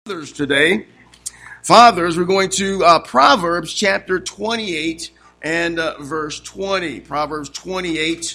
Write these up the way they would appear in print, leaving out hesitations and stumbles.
Fathers today. Fathers, we're going to Proverbs chapter 28 and verse 20. Proverbs 28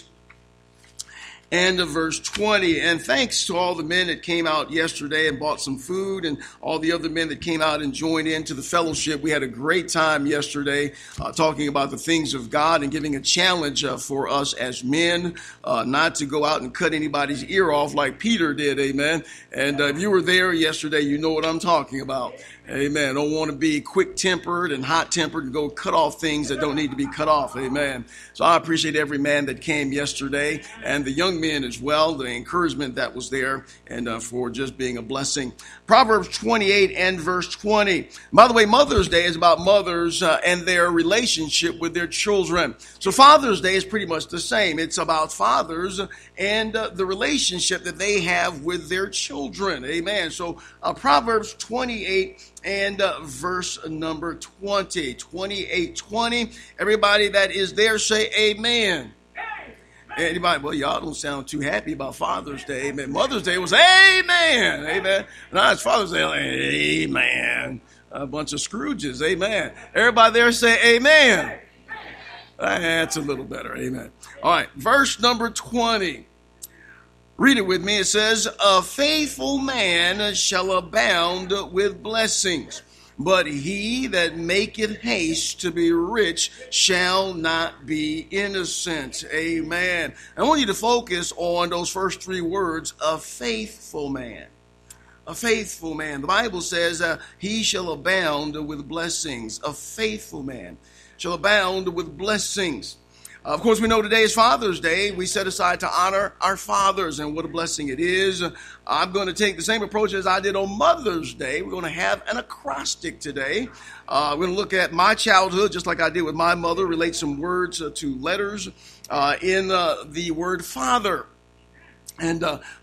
and verse 20. And thanks to all the men that came out yesterday and bought some food, and all the other men that came out and joined into the fellowship. We had a great time yesterday talking about the things of God and giving a challenge for us as men not to go out and cut anybody's ear off like Peter did. Amen. And if you were there yesterday, you know what I'm talking about. Amen. Don't want to be quick-tempered and hot-tempered and go cut off things that don't need to be cut off. Amen. So I appreciate every man that came yesterday and the young men as well, the encouragement that was there, and for just being a blessing. Proverbs 28 and verse 20. By the way, Mother's Day is about mothers and their relationship with their children. So Father's Day is pretty much the same. It's about fathers and the relationship that they have with their children. Amen. So Proverbs 28 and verse number 20. 28:20. Everybody that is there say amen. Anybody? Well, y'all don't sound too happy about Father's Day. Amen. Mother's Day was amen. Amen. Now it's Father's Day. Amen. A bunch of Scrooges. Amen. Everybody there say amen. That's a little better. Amen. All right. Verse number 20. Read it with me. It says, "A faithful man shall abound with blessings, but he that maketh haste to be rich shall not be innocent." Amen. I want you to focus on those first three words, a faithful man. A faithful man. The Bible says he shall abound with blessings. A faithful man shall abound with blessings. Of course, we know today is Father's Day. We set aside to honor our fathers, and what a blessing it is. I'm going to take the same approach as I did on Mother's Day. We're going to have an acrostic today. We're going to look at my childhood, just like I did with my mother, relate some words to letters in the word father. And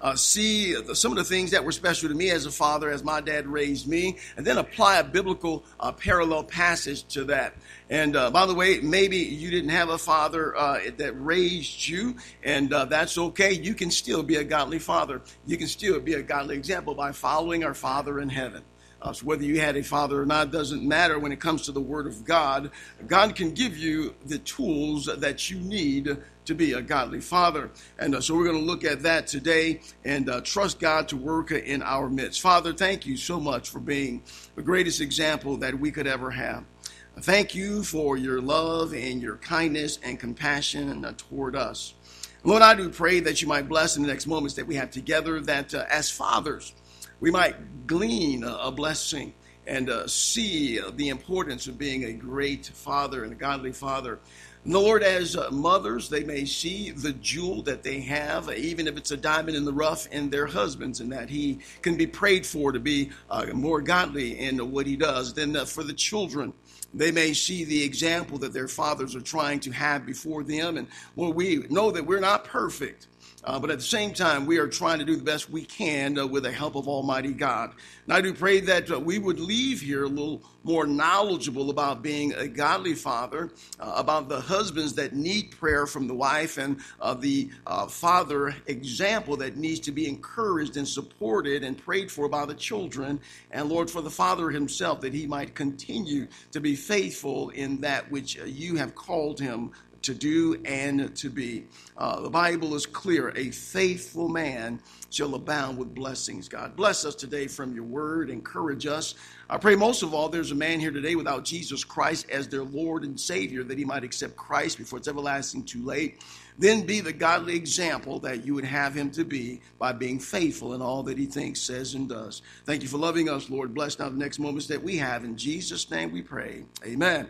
see some of the things that were special to me as a father, as my dad raised me, and then apply a biblical parallel passage to that. And by the way, maybe you didn't have a father that raised you, and that's okay. You can still be a godly father. You can still be a godly example by following our Father in heaven. So whether you had a father or not doesn't matter when it comes to the Word of God. God can give you the tools that you need to be a godly father. And so we're going to look at that today and trust God to work in our midst. Father, thank you so much for being the greatest example that we could ever have. Thank you for your love and your kindness and compassion toward us. Lord, I do pray that you might bless in the next moments that we have together, that as fathers, we might glean a blessing and see the importance of being a great father and a godly father. And Lord, as mothers, they may see the jewel that they have, even if it's a diamond in the rough, in their husbands, and that he can be prayed for to be more godly in what he does. Then for the children, they may see the example that their fathers are trying to have before them. And Lord, we know that we're not perfect. But at the same time, we are trying to do the best we can with the help of Almighty God. And I do pray that we would leave here a little more knowledgeable about being a godly father, about the husbands that need prayer from the wife, and the father example that needs to be encouraged and supported and prayed for by the children. And Lord, for the father himself, that he might continue to be faithful in that which you have called him to do and to be. The Bible is clear. A faithful man shall abound with blessings. God, bless us today from your word. Encourage us. I pray most of all there's a man here today without Jesus Christ as their Lord and Savior, that he might accept Christ before it's everlasting too late. Then be the godly example that you would have him to be by being faithful in all that he thinks, says, and does. Thank you for loving us, Lord. Bless now the next moments that we have. In Jesus' name we pray. Amen.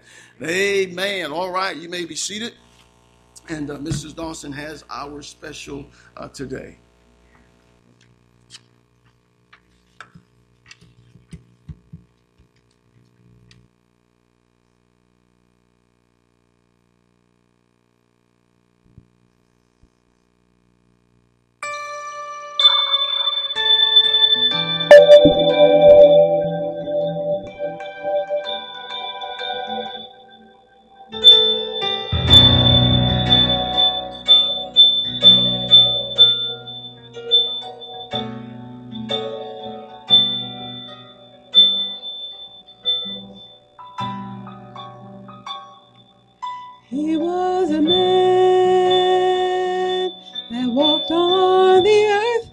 Amen. All right, you may be seated. And Mrs. Dawson has our special today. He was a man that walked on the earth.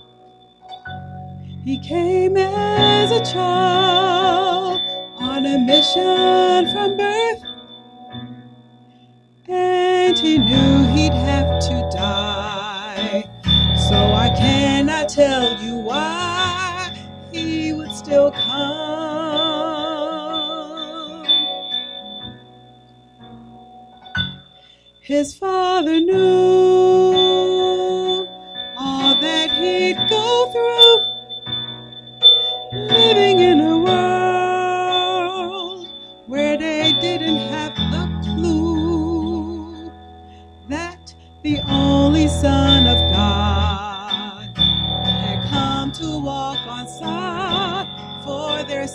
He came as a child on a mission from birth. And he knew he'd have to die. So I cannot tell you why he would still come. His father knew all that he'd go through, living in a world where they didn't have the clue that the only Son of God had come to walk on sod for their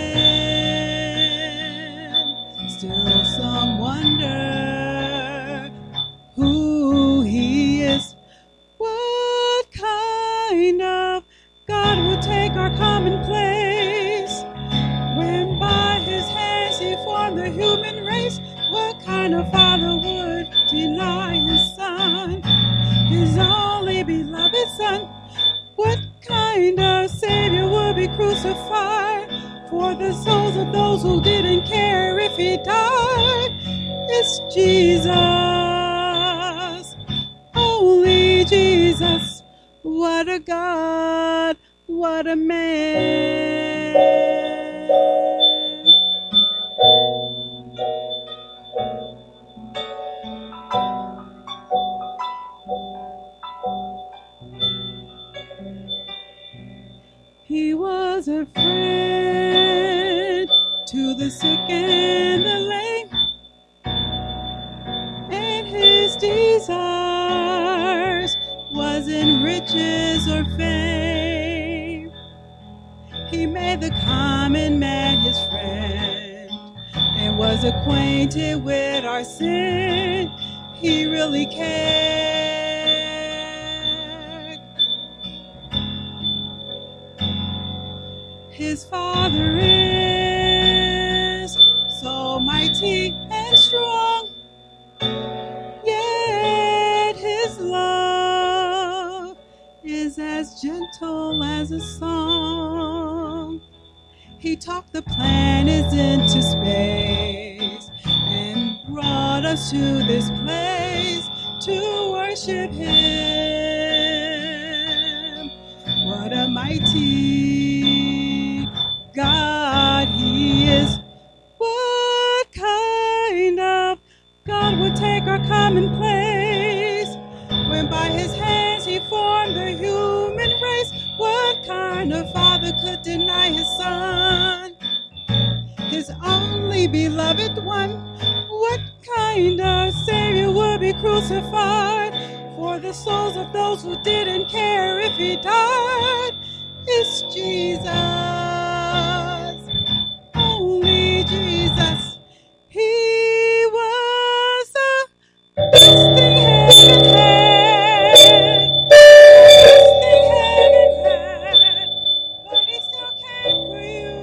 sin. Still some wonder who he is. What kind of God would take our commonplace when by his hands he formed the human race? What kind of father would deny his son, his only beloved son? What kind of savior would be crucified for the souls of those who didn't care if he died? It's Jesus, only Jesus. What a God, what a man. He was a friend to the sick and the lame, and his desires wasn't riches or fame. He made the common man his friend and was acquainted with our sin. He really cared. His Father is so mighty and strong, yet his love is as gentle as a song. He took the planets into space and brought us to this place to worship him. What a mighty God he is. What kind of God would take our commonplace when by his hands he formed the human race? What kind of father could deny his son, his only beloved one? What kind of savior would be crucified for the souls of those who didn't care if he died? It's Jesus, only Jesus. He was a besting heaven had, besting heaven had, but he still came for you,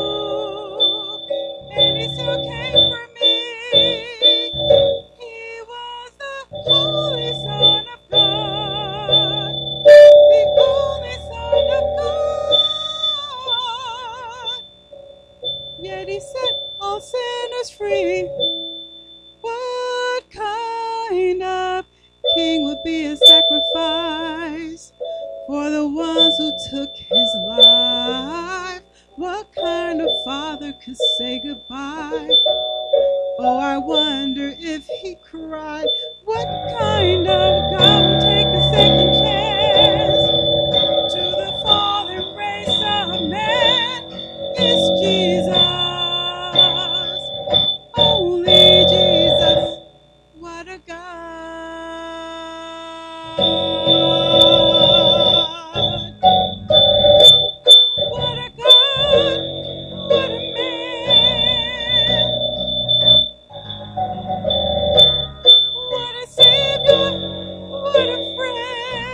and he still came for me. He was the Holy Son of God, the only Son of God. Yet he set all sinners free. What kind of king would be a sacrifice for the ones who took his life? What kind of father could say goodbye? Oh, I wonder if he cried. What kind of God would take a second chance to the fallen race of man? It's Jesus, only Jesus. What a God. What a God, what a man. What a Savior, what a friend.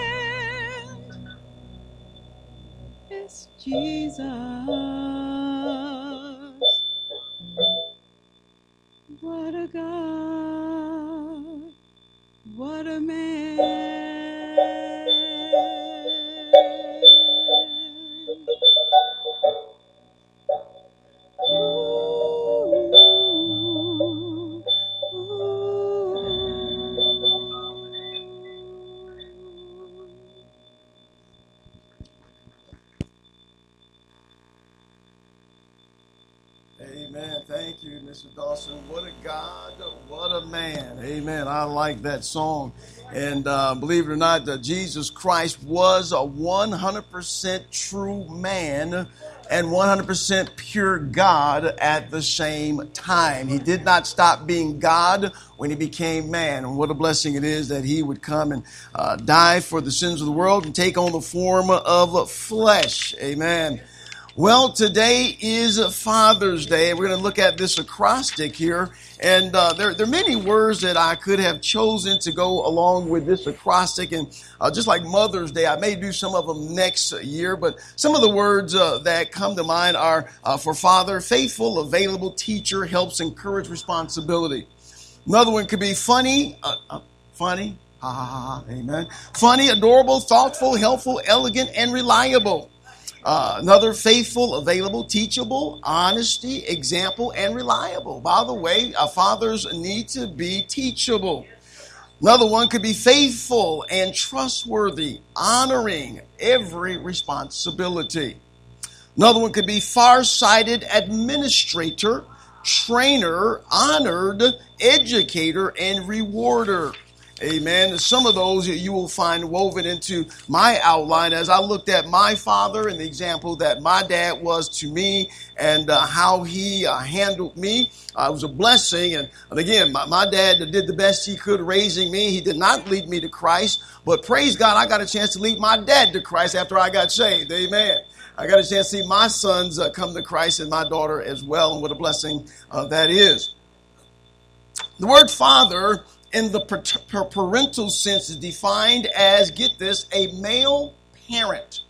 Amen. Thank you, Mr. Dawson. What a God, what a man. Amen. I like that song. And believe it or not, Jesus Christ was a 100% true man and 100% pure God at the same time. He did not stop being God when he became man. And what a blessing it is that he would come and die for the sins of the world and take on the form of flesh. Amen. Well, today is Father's Day, and we're going to look at this acrostic here. And there are many words that I could have chosen to go along with this acrostic. And just like Mother's Day, I may do some of them next year. But some of the words that come to mind are for father, faithful, available, teacher, helps, encourage, responsibility. Another one could be funny, funny, ha ha ha, amen. Funny, adorable, thoughtful, helpful, elegant, and reliable. Another, faithful, available, teachable, honesty, example, and reliable. By the way, our fathers need to be teachable. Another one could be faithful and trustworthy, honoring every responsibility. Another one could be far-sighted administrator, trainer, honored, educator, and rewarder. Amen. Some of those you will find woven into my outline as I looked at my father and the example that my dad was to me and how he handled me. It was a blessing. And again, my dad did the best he could raising me. He did not lead me to Christ, but praise God, I got a chance to lead my dad to Christ after I got saved. Amen. I got a chance to see my sons come to Christ and my daughter as well. And what a blessing that is. The word father in the parental sense is defined as, get this, a male parent.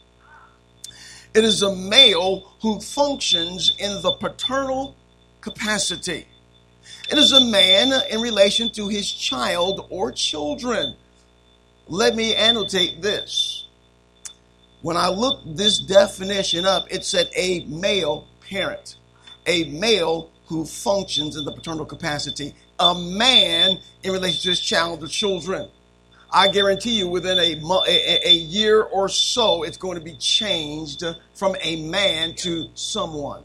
It is a male who functions in the paternal capacity. It is a man in relation to his child or children. Let me annotate this. When I looked this definition up, it said a male parent, a male who functions in the paternal capacity, a man in relation to his child or children. I guarantee you within a year or so, it's going to be changed from a man to someone.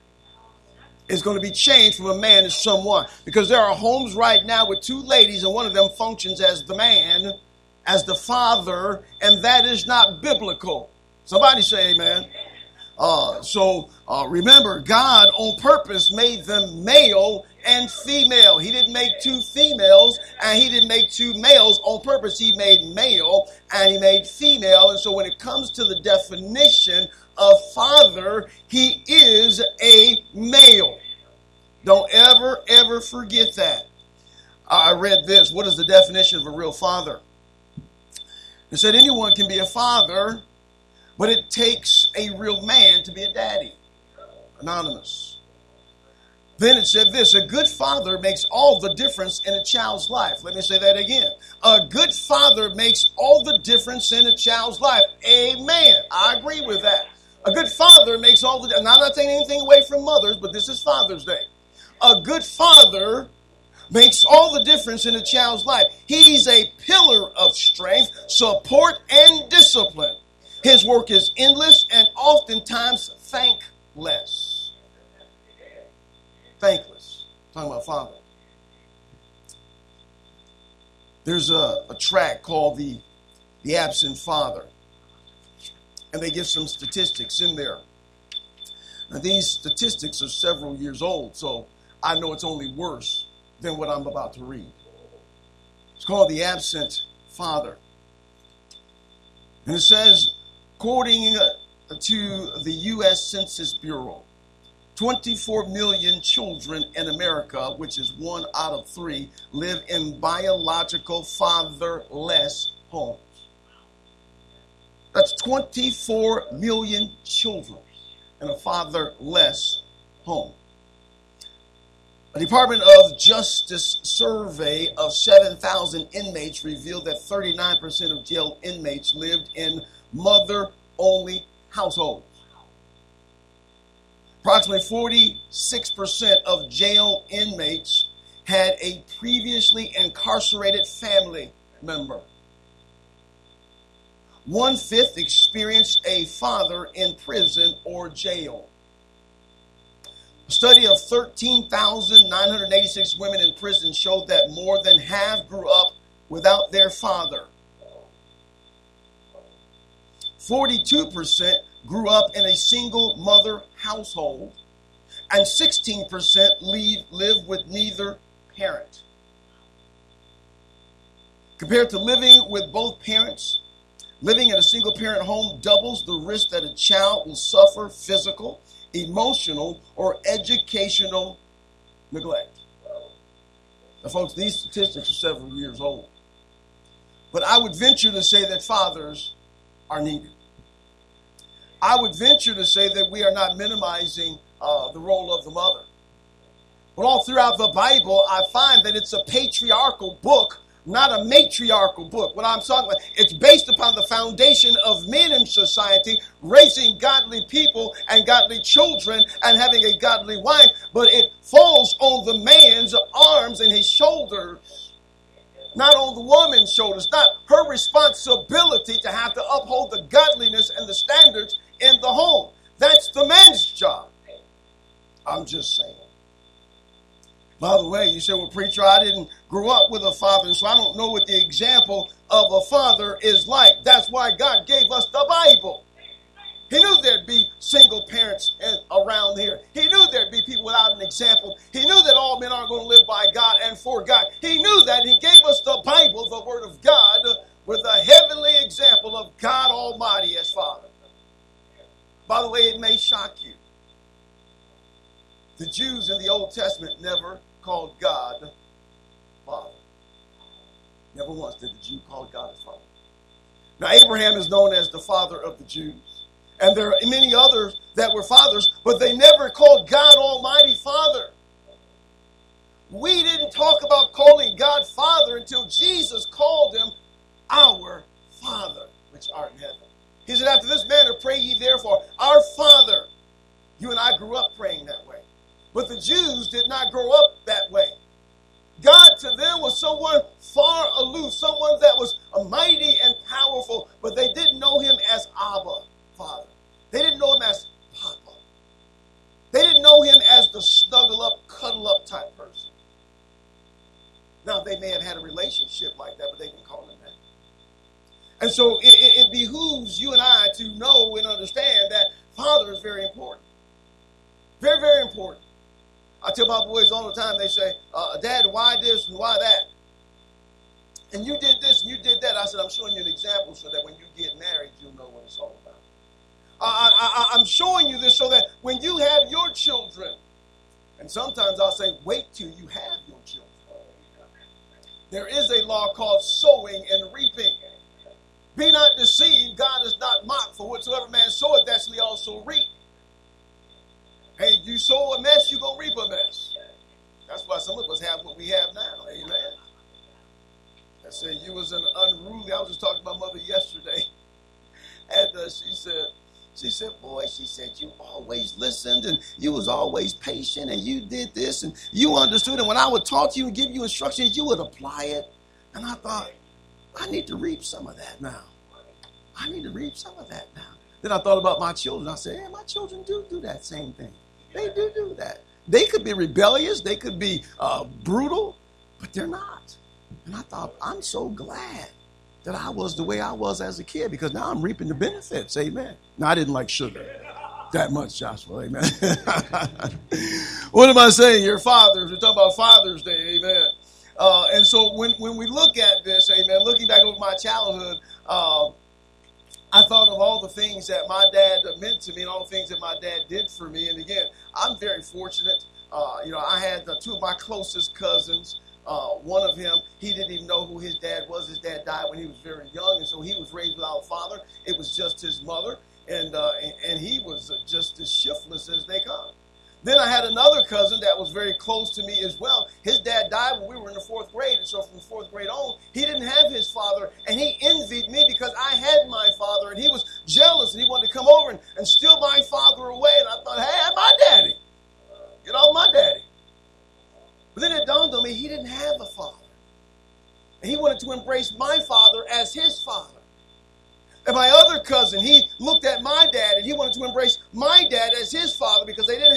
It's going to be changed from a man to someone, because there are homes right now with two ladies and one of them functions as the man, as the father, and that is not biblical. Somebody say amen. Remember, God on purpose made them male and female. He didn't make two females and he didn't make two males on purpose. He made male and he made female. And so when it comes to the definition of father, he is a male. Don't ever forget that. I read this. What is the definition of a real father? It said anyone can be a father, but it takes a real man to be a daddy. Anonymous. Then it said this, a good father makes all the difference in a child's life. Let me say that again. A good father makes all the difference in a child's life. Amen. I agree with that. A good father makes all the, and I'm not taking anything away from mothers, but this is Father's Day. A good father makes all the difference in a child's life. He's a pillar of strength, support, and discipline. His work is endless and oftentimes thankless. Thankless. Talking about father. There's a track called The Absent Father. And they give some statistics in there. Now these statistics are several years old, so I know it's only worse than what I'm about to read. It's called The Absent Father. And it says, according to the U.S. Census Bureau, 24 million children in America, which is 1 out of 3, live in biological fatherless homes. That's 24 million children in a fatherless home. A Department of Justice survey of 7,000 inmates revealed that 39% of jail inmates lived in mother-only households. Approximately 46% of jail inmates had a previously incarcerated family member. 1/5 experienced a father in prison or jail. A study of 13,986 women in prison showed that more than half grew up without their father. 42% grew up in a single mother household, and 16% live with neither parent. Compared to living with both parents, living in a single parent home doubles the risk that a child will suffer physical, emotional, or educational neglect. Now, folks, these statistics are several years old. But I would venture to say that fathers are needed. I would venture to say that we are not minimizing the role of the mother. But all throughout the Bible, I find that it's a patriarchal book, not a matriarchal book. What I'm talking about, it's based upon the foundation of men in society, raising godly people and godly children and having a godly wife, but it falls on the man's arms and his shoulders, not on the woman's shoulders, not her responsibility to have to uphold the godliness and the standards in the home. That's the man's job. I'm just saying. By the way, you say, well, preacher, I didn't grow up with a father, so I don't know what the example of a father is like. That's why God gave us the Bible. He knew there'd be single parents around here. He knew there'd be people without an example. He knew that all men aren't going to live by God and for God. He knew that. He gave us the Bible, the Word of God, with a heavenly example of God Almighty as Father. By the way, it may shock you. The Jews in the Old Testament never called God Father. Never once did the Jew call God his Father. Now, Abraham is known as the father of the Jews. And there are many others that were fathers, but they never called God Almighty Father. We didn't talk about calling God Father until Jesus called him our Father, which art in heaven. He said, after this manner pray ye therefore, our Father. You and I grew up praying that way. But the Jews did not grow up that way. God to them was someone far aloof, someone that was mighty and powerful, but they didn't know him as Abba, Father. They didn't know him as Papa. They didn't know him as the snuggle up, cuddle up type person. Now, they may have had a relationship like that, but they didn't call him that. And so it behooves you and I to know and understand that Father is very important. Very, very important. I tell my boys all the time, they say, Dad, why this and why that? And you did this and you did that. I said, I'm showing you an example so that when you get married, you'll know what it's all about. I'm showing you this so that when you have your children, and sometimes I'll say, wait till you have your children. There is a law called sowing and reaping. Be not deceived, God is not mocked, for whatsoever man soweth, that shall he also reap. Hey, you sow a mess, you're going to reap a mess. That's why some of us have what we have now. Amen. I said, you was an unruly. I was just talking to my mother yesterday. And she said, boy, you always listened and you was always patient and you did this and you understood. And when I would talk to you and give you instructions, you would apply it. And I thought, I need to reap some of that now. I need to reap some of that now. Then I thought about my children. I said, my children do that same thing. They do that. They could be rebellious. They could be brutal, but they're not. And I thought, I'm so glad that I was the way I was as a kid because now I'm reaping the benefits. Amen. Now, I didn't like sugar that much, Joshua. Amen. What am I saying? Your fathers. We're talking about Father's Day. Amen. And so when we look at this, amen, looking back over my childhood, I thought of all the things that my dad meant to me and all the things that my dad did for me. And again, I'm very fortunate. I had two of my closest cousins. One of him, he didn't even know who his dad was. His dad died when he was very young, and so he was raised without a father. It was just his mother, and he was just as shiftless as they come. Then I had another cousin that was very close to me as well. His dad died when we were in the 4th grade, and so from the 4th grade on, he didn't have his father, and he envied me because I had my father, and he was jealous, and he wanted to come over and steal my father away, and I thought, hey, I'm my daddy. Get off my daddy. But then it dawned on me, he didn't have a father. And he wanted to embrace my father as his father. And my other cousin, he looked at my dad and he wanted to embrace my dad as his father because they didn't have fathers.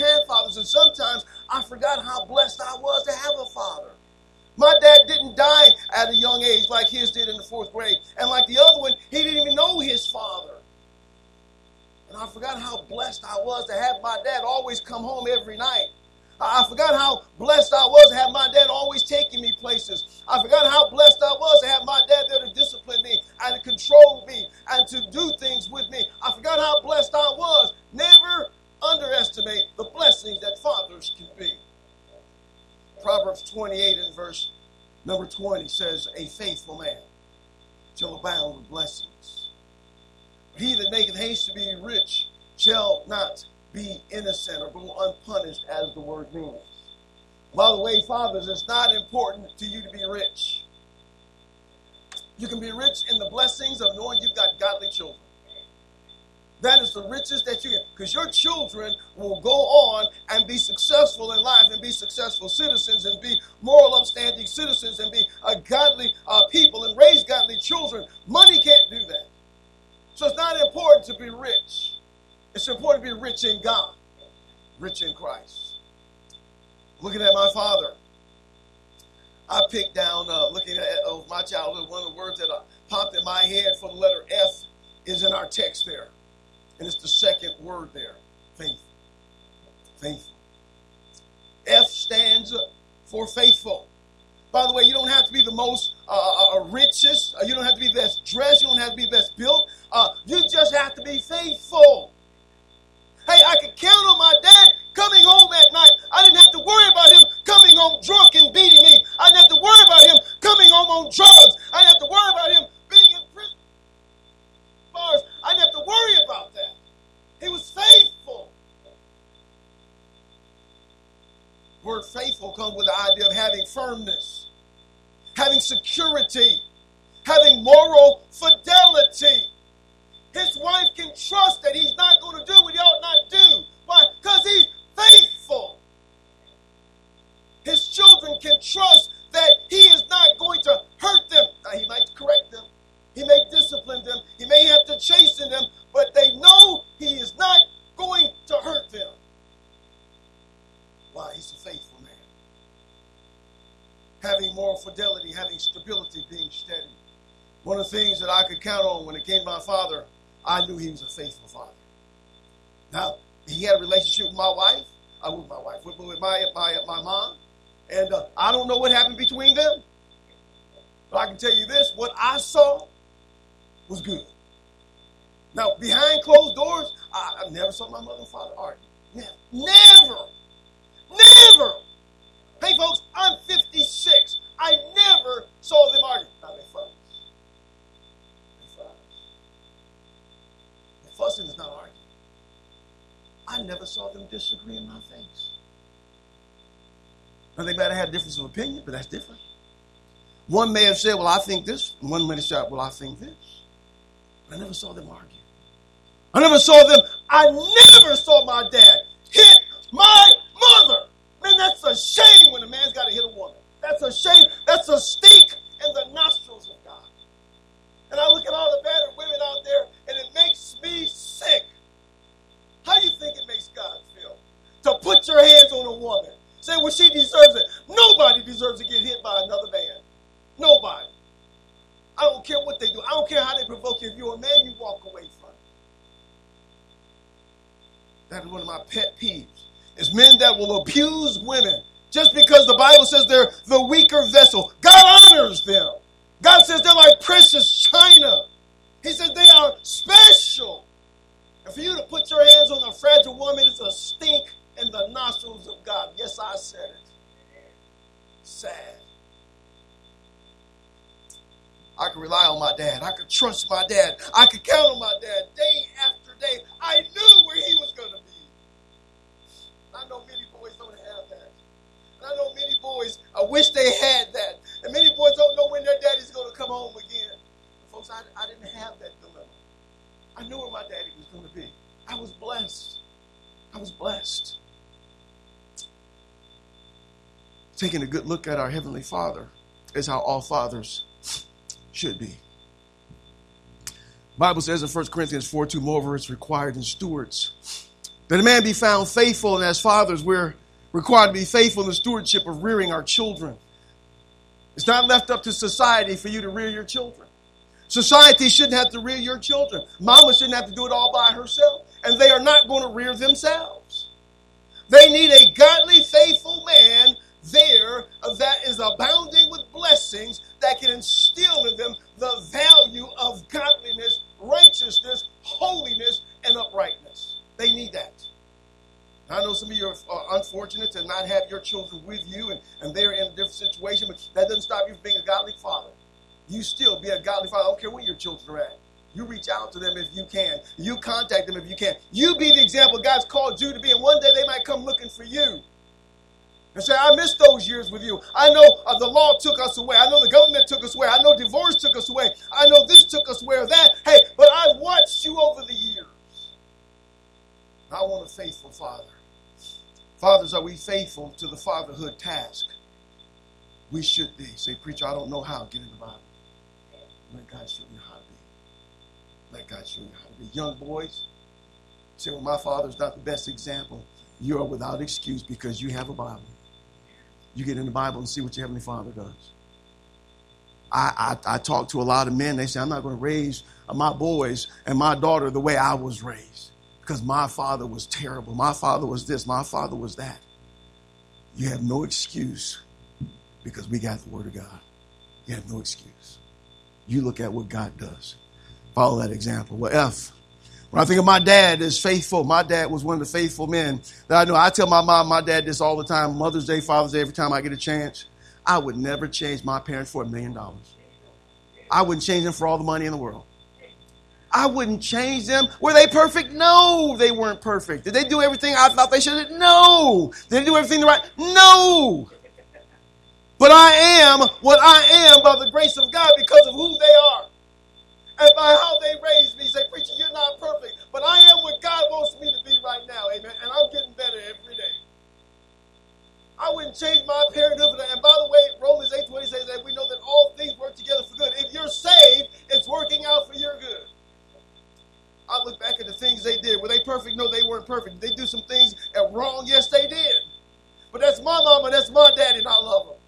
fathers, and sometimes I forgot how blessed I was to have a father. My dad didn't die at a young age like his did in the 4th grade. And like the other one, he didn't even know his father. And I forgot how blessed I was to have my dad always come home every night. I forgot how blessed I was to have my dad always taking me places. I forgot how blessed I was to have my dad there to discipline me and to control me and to do things with me. I forgot how blessed I was. Never underestimate the blessings that fathers can be. Proverbs 28 and verse number 20 says, a faithful man shall abound with blessings. He that maketh haste to be rich shall not be innocent or go unpunished, as the word means. By the way, fathers, it's not important to you to be rich. You can be rich in the blessings of knowing you've got godly children. That is the richest that you get, because your children will go on and be successful in life and be successful citizens and be moral, upstanding citizens and be godly people and raise godly children. Money can't do that. So it's not important to be rich. It's important to be rich in God, rich in Christ. Looking at my father, I picked down, looking at my childhood, one of the words that popped in my head for the letter F is in our text there. And it's the second word there, faithful. Faithful. F stands for faithful. By the way, you don't have to be the most richest. You don't have to be best dressed. You don't have to be best built. You just have to be faithful. Hey, I could count on my dad coming home at night. I didn't have to worry about him coming home drunk and beating me. I didn't have to worry about him coming home on drugs. I didn't have to worry about him being in prison. Bars. I didn't have to worry about that. He was faithful. The word faithful comes with the idea of having firmness, having security, having moral fidelity. His wife can trust that he's not going to do what he ought not do. Why? Because he's faithful. His children can trust that he is not going to hurt them. Now, he might correct them. He may discipline them. He may have to chasten them. But they know he is not going to hurt them. Why? He's a faithful man. Having moral fidelity, having stability, being steady. One of the things that I could count on when it came to my father, I knew he was a faithful father. Now, he had a relationship with my wife, with my mom, and I don't know what happened between them, but I can tell you this, what I saw was good. Now, behind closed doors, I never saw my mother and father argue. Never. Hey, folks, I'm 56. I never saw them argue. Now, they fuss. Fussing is not arguing. I never saw them disagree in my face. Now, they might have had a difference of opinion, but that's different. One may have said, well, I think this. And one may have said, well, I think this. But I never saw them argue. I never saw my dad hit my mother. Man, that's a shame when a man's got to hit a woman. That's a shame. That's a stink in the nostrils of God. And I look at all the battered women out there, and it makes me sick. How do you think it makes God feel? To put your hands on a woman. Say, well, she deserves it. Nobody deserves to get hit by another man. Nobody. I don't care what they do. I don't care how they provoke you. If you're a man, you walk away from it. That is one of my pet peeves. It's men that will abuse women just because the Bible says they're the weaker vessel. God honors them. God says they're like precious china. He says they are special. And for you to put your hands on a fragile woman is a stink in the nostrils of God. Yes, I said it. Sad. I could rely on my dad. I could trust my dad. I could count on my dad day after day. I knew where he was going to be. I know many boys don't have that. And I know many boys, I wish they had that. And many boys don't know when their daddy's going to come home again. And folks, I didn't have that dilemma. I knew where my daddy was going to be. I was blessed. I was blessed. Taking a good look at our Heavenly Father is how all fathers should be. The Bible says in 1 Corinthians 4:2, moreover, it's required in stewards That a man be found faithful, and as fathers, we're required to be faithful in the stewardship of rearing our children. It's not left up to society for you to rear your children. Society shouldn't have to rear your children. Mama shouldn't have to do it all by herself. And they are not going to rear themselves. They need a godly, faithful man there that is abounding with blessings that can instill in them the value of godliness, righteousness, holiness, and uprightness. They need that. I know some of you are unfortunate to not have your children with you, and they're in a different situation, but that doesn't stop you from being a godly father. You still be a godly father. I don't care where your children are at. You reach out to them if you can. You contact them if you can. You be the example God's called you to be, and one day they might come looking for you and say, I missed those years with you. I know the law took us away. I know the government took us away. I know divorce took us away. I know this took us away or that. Hey, but I watched you over the years. I want a faithful father. Fathers, are we faithful to the fatherhood task? We should be. Say, preacher, I don't know how. Get in the Bible. Let God show you how to be. Let God show you how to be. Young boys, say, well, my father's not the best example. You are without excuse because you have a Bible. You get in the Bible and see what your Heavenly Father does. I talk to a lot of men. They say, I'm not going to raise my boys and my daughter the way I was raised because my father was terrible. My father was this. My father was that. You have no excuse because we got the Word of God. You have no excuse. You look at what God does. Follow that example. Well, when I think of my dad as faithful, my dad was one of the faithful men that I know. I tell my mom, my dad this all the time, Mother's Day, Father's Day, every time I get a chance. I would never change my parents for $1 million. I wouldn't change them for all the money in the world. I wouldn't change them. Were they perfect? No, they weren't perfect. Did they do everything I thought they should have? No. Did they do everything the right? No. But I am what I am by the grace of God because of who they are. And by how they raised me. Say, preacher, you're not perfect. But I am what God wants me to be right now. Amen. And I'm getting better every day. I wouldn't change my parenthood. And by the way, Romans 8:20 says that we know that all things work together for good. If you're saved, it's working out for your good. I look back at the things they did. Were they perfect? No, they weren't perfect. Did they do some things wrong? Yes, they did. But that's my mama, that's my daddy, and I love them.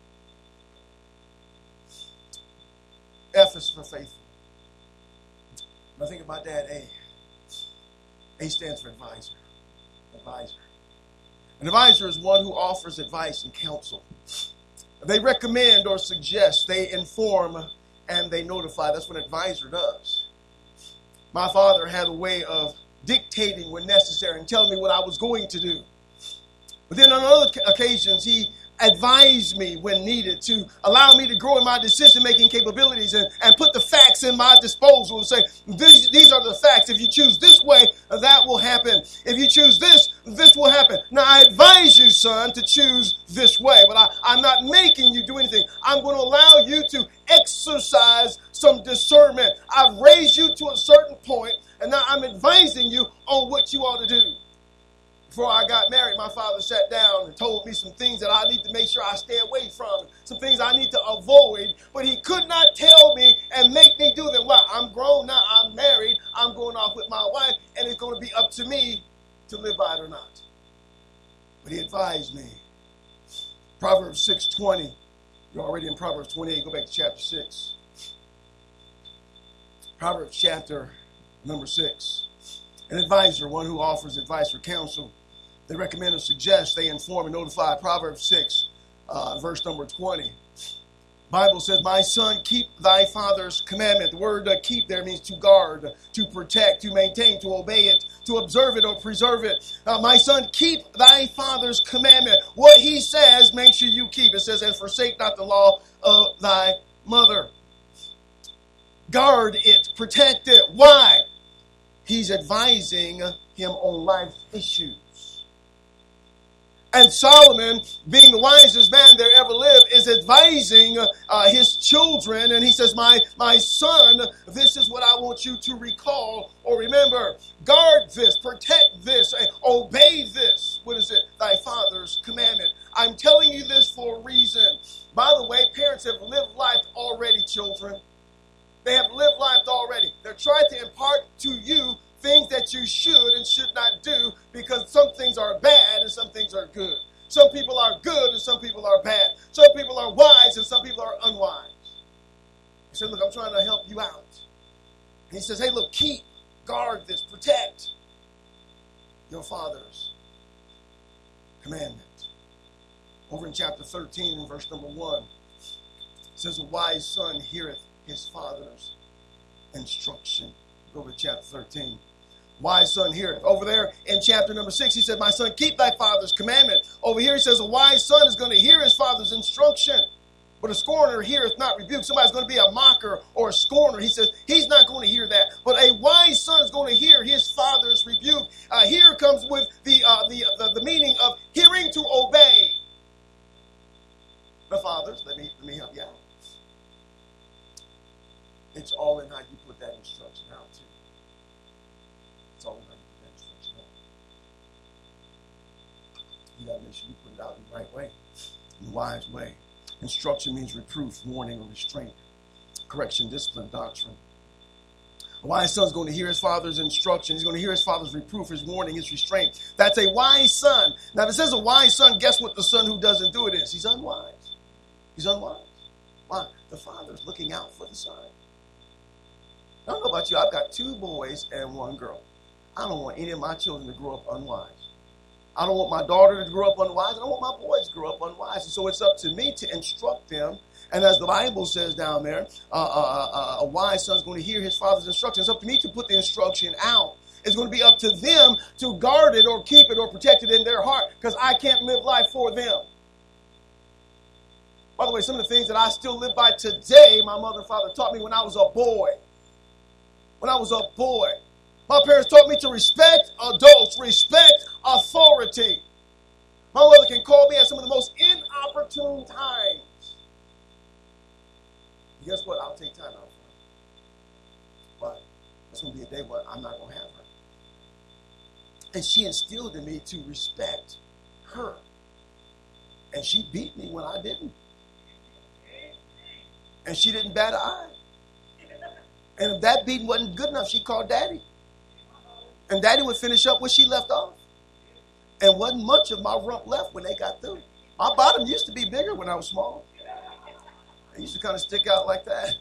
F is for faithful. When I think of my dad, A stands for advisor. Advisor. An advisor is one who offers advice and counsel. They recommend or suggest, they inform, and they notify. That's what an advisor does. My father had a way of dictating when necessary and telling me what I was going to do. But then on other occasions, he advised me when needed to allow me to grow in my decision-making capabilities and put the facts in my disposal and say, these are the facts. If you choose this way, that will happen. If you choose this, this will happen. Now, I advise you, son, to choose this way, but I'm not making you do anything. I'm going to allow you to exercise some discernment. I've raised you to a certain point, and now I'm advising you on what you ought to do. Before I got married, my father sat down and told me some things that I need to make sure I stay away from, some things I need to avoid, but he could not tell me and make me do them. Well, I'm grown now, I'm married, I'm going off with my wife, and it's going to be up to me to live by it or not. But he advised me. Proverbs 6:20. You're already in Proverbs 28. Go back to chapter 6. Proverbs chapter number 6. An advisor, one who offers advice or counsel. They recommend or suggest, they inform and notify. Proverbs 6, verse number 20. Bible says, my son, keep thy father's commandment. The word keep there means to guard, to protect, to maintain, to obey it, to observe it or preserve it. My son, keep thy father's commandment. What he says, make sure you keep. It says, and forsake not the law of thy mother. Guard it, protect it. Why? He's advising him on life's issues. And Solomon, being the wisest man there ever lived, is advising his children. And he says, my son, this is what I want you to recall or remember. Guard this, protect this, and obey this. What is it? Thy father's commandment. I'm telling you this for a reason. By the way, parents have lived life already, children. They have lived life already. They're trying to impart to you things that you should and should not do, because some things are bad and some things are good. Some people are good and some people are bad. Some people are wise and some people are unwise. He said, look, I'm trying to help you out. And he says, hey, look, guard this, protect your father's commandment. Over in chapter 13 and verse number 1, it says, a wise son heareth his father's instruction. Go to chapter 13. Wise son heareth. Over there in chapter number 6, he said, my son, keep thy father's commandment. Over here, he says, a wise son is going to hear his father's instruction. But a scorner heareth not rebuke. Somebody's going to be a mocker or a scorner. He says he's not going to hear that. But a wise son is going to hear his father's rebuke. Here comes with the meaning of hearing to obey. The fathers, let me help you out. It's all in how you put that instruction out too. It's all in how you put that instruction out. You got to make sure you put it out in the right way, in the wise way. Instruction means reproof, warning, or restraint, correction, discipline, doctrine. A wise son's going to hear his father's instruction. He's going to hear his father's reproof, his warning, his restraint. That's a wise son. Now, if it says a wise son, guess what the son who doesn't do it is? He's unwise. He's unwise. Why? The father's looking out for the son. I don't know about you. I've got 2 boys and 1 girl. I don't want any of my children to grow up unwise. I don't want my daughter to grow up unwise. I don't want my boys to grow up unwise. And so it's up to me to instruct them. And as the Bible says down there, a wise son is going to hear his father's instruction. It's up to me to put the instruction out. It's going to be up to them to guard it or keep it or protect it in their heart, because I can't live life for them. By the way, some of the things that I still live by today, my mother and father taught me when I was a boy. When I was a boy. My parents taught me to respect adults, respect authority. My mother can call me at some of the most inopportune times. And guess what? I'll take time out for her. But it's going to be a day where I'm not going to have her. And she instilled in me to respect her. And she beat me when I didn't. And she didn't bat an eye. And if that beating wasn't good enough, she called Daddy. And Daddy would finish up where she left off. And wasn't much of my rump left when they got through. My bottom used to be bigger when I was small. It used to kind of stick out like that.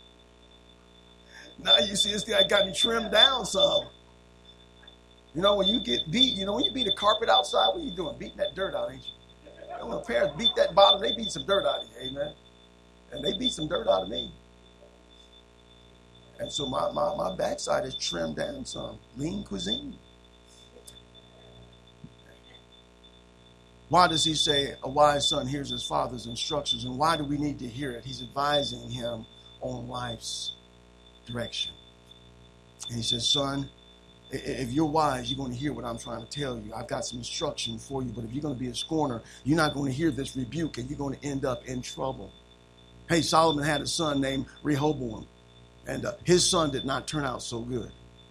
Now you see this guy got me trimmed down some. You know, when you get beat, when you beat a carpet outside, what are you doing? Beating that dirt out, ain't you? And when parents beat that bottom, they beat some dirt out of you, amen? And they beat some dirt out of me. And so my backside is trimmed down some. Lean cuisine. Why does he say a wise son hears his father's instructions? And why do we need to hear it? He's advising him on life's direction. And he says, son, if you're wise, you're going to hear what I'm trying to tell you. I've got some instruction for you. But if you're going to be a scorner, you're not going to hear this rebuke, and you're going to end up in trouble. Hey, Solomon had a son named Rehoboam. And his son did not turn out so good.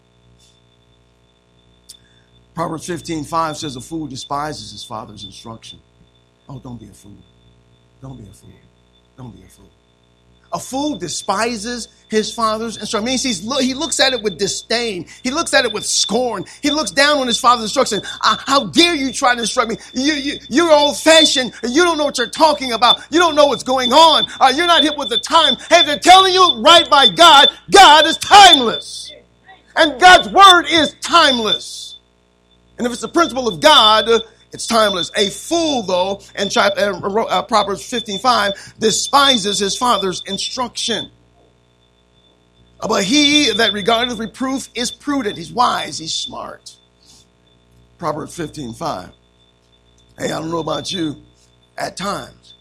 Proverbs 15:5 says a fool despises his father's instruction. Oh, don't be a fool. Don't be a fool. Don't be a fool. A fool despises his father's instruction. I mean, he looks at it with disdain. He looks at it with scorn. He looks down on his father's instruction. How dare you try to instruct me? You're old-fashioned. You don't know what you're talking about. You don't know what's going on. You're not hip with the time. Hey, they're telling you right by God, God is timeless. And God's word is timeless. And if it's the principle of God, it's timeless. A fool, though, in Proverbs 15:5, despises his father's instruction. But he that regardeth reproof is prudent. He's wise. He's smart. Proverbs 15:5. Hey, I don't know about you. At times,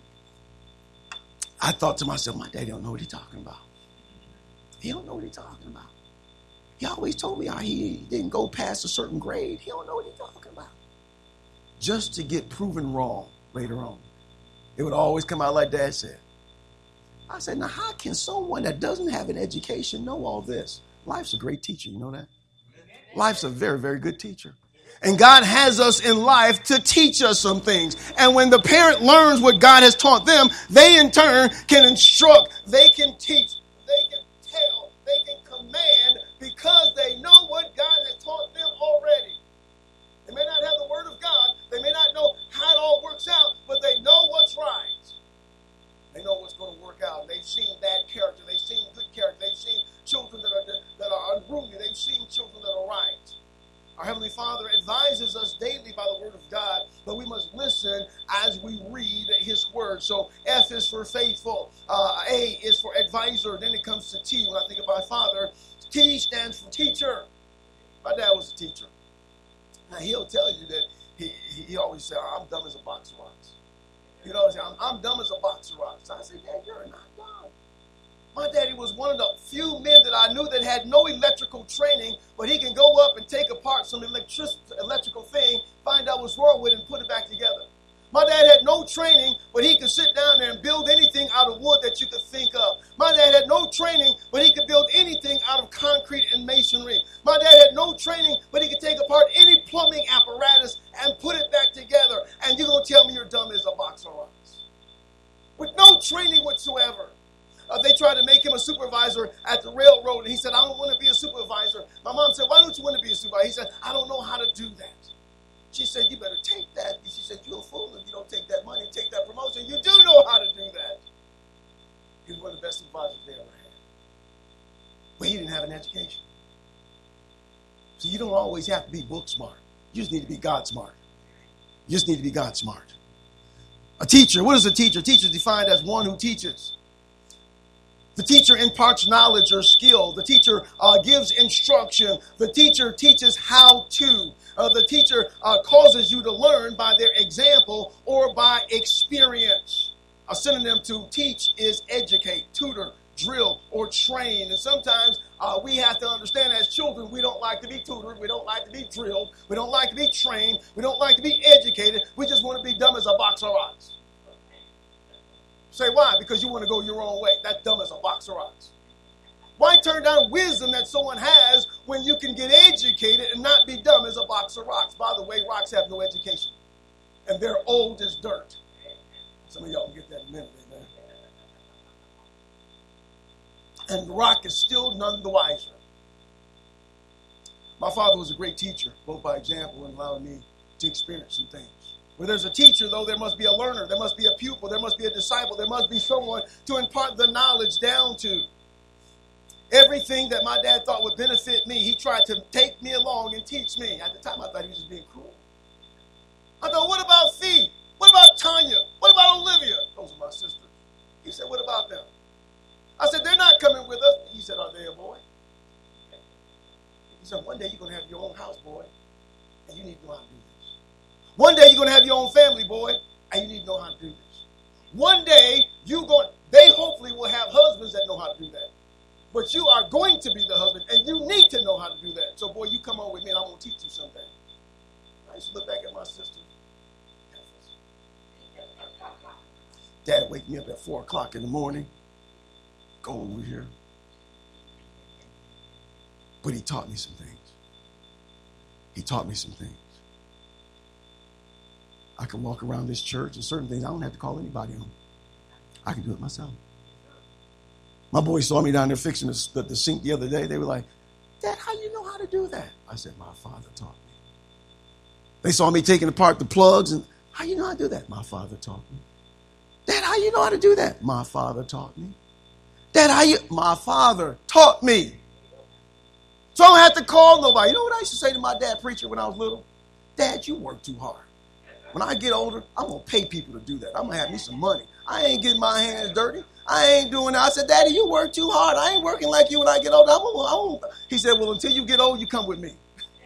I thought to myself, my daddy don't know what he's talking about. He don't know what he's talking about. He always told me how he didn't go past a certain grade. He don't know what he's talking about. Just to get proven wrong later on. It would always come out like Dad said. I said, now how can someone that doesn't have an education know all this? Life's a great teacher, you know that? Life's a very, very good teacher. And God has us in life to teach us some things. And when the parent learns what God has taught them, they in turn can instruct, they can teach, they can tell, they can command, because they know what God but we must listen as we read his word. So F is for faithful. A is for advisor. Then it comes to T. When I think of my father, T stands for teacher. My dad was a teacher. Now, he'll tell you that he always said, I'm dumb as a box of rocks. You know, I'm dumb as a box of rocks. I said, Dad, you're not dumb. My daddy was one of the few men that I knew that had no electrical training, but he can go up and take apart some electrical thing, find out what's wrong with it, and put it back together. My dad had no training, but he could sit down there and build anything out of wood that you could think of. My dad had no training, but he could build anything out of concrete and masonry. My dad had no training, but he could take apart any plumbing apparatus and put it back together. And you're going to tell me you're dumb as a box of rocks. With no training whatsoever. They tried to make him a supervisor at the railroad, and he said, I don't want to be a supervisor. My mom said, why don't you want to be a supervisor? He said, I don't know how to do that. She said, you better take that. She said, you're a fool if you don't take that money, take that promotion. You do know how to do that. He was one of the best supervisors they ever had. But he didn't have an education. So you don't always have to be book smart. You just need to be God smart. You just need to be God smart. A teacher, what is a teacher? A teacher is defined as one who teaches. The teacher imparts knowledge or skill. The teacher gives instruction. The teacher teaches how to. The teacher causes you to learn by their example or by experience. A synonym to teach is educate, tutor, drill, or train. And sometimes we have to understand as children, we don't like to be tutored. We don't like to be drilled. We don't like to be trained. We don't like to be educated. We just want to be dumb as a box of rocks. Say why? Because you want to go your own way. That's dumb as a box of rocks. Why turn down wisdom that someone has when you can get educated and not be dumb as a box of rocks? By the way, rocks have no education. And they're old as dirt. Some of y'all will get that in a minute, amen. And the rock is still none the wiser. My father was a great teacher, both by example and allowing me to experience some things. Where there's a teacher, though, there must be a learner. There must be a pupil. There must be a disciple. There must be someone to impart the knowledge down to. Everything that my dad thought would benefit me, he tried to take me along and teach me. At the time, I thought he was just being cruel. I thought, what about Fee? What about Tanya? What about Olivia? Those are my sisters. He said, what about them? I said, they're not coming with us. He said, are they a boy? He said, one day you're going to have your own house, boy, and you need to know how to do this. One day you're going to have your own family, boy, and you need to know how to do this. One day they hopefully will have husbands that know how to do that. But you are going to be the husband, and you need to know how to do that. So, boy, you come on with me, and I'm going to teach you something. I used to look back at my sister. Dad wake me up at 4 o'clock in the morning. Go over here. But he taught me some things. He taught me some things. I can walk around this church and certain things I don't have to call anybody on. I can do it myself. My boys saw me down there fixing the sink the other day. They were like, Dad, how you know how to do that? I said, my father taught me. They saw me taking apart the plugs and, how you know how to do that? My father taught me. Dad, how you know how to do that? My father taught me. Dad, my father taught me. So I don't have to call nobody. You know what I used to say to my dad preacher when I was little? Dad, you work too hard. When I get older, I'm going to pay people to do that. I'm going to have me some money. I ain't getting my hands dirty. I ain't doing that. I said, Daddy, you work too hard. I ain't working like you when I get older. He said, well, until you get old, you come with me.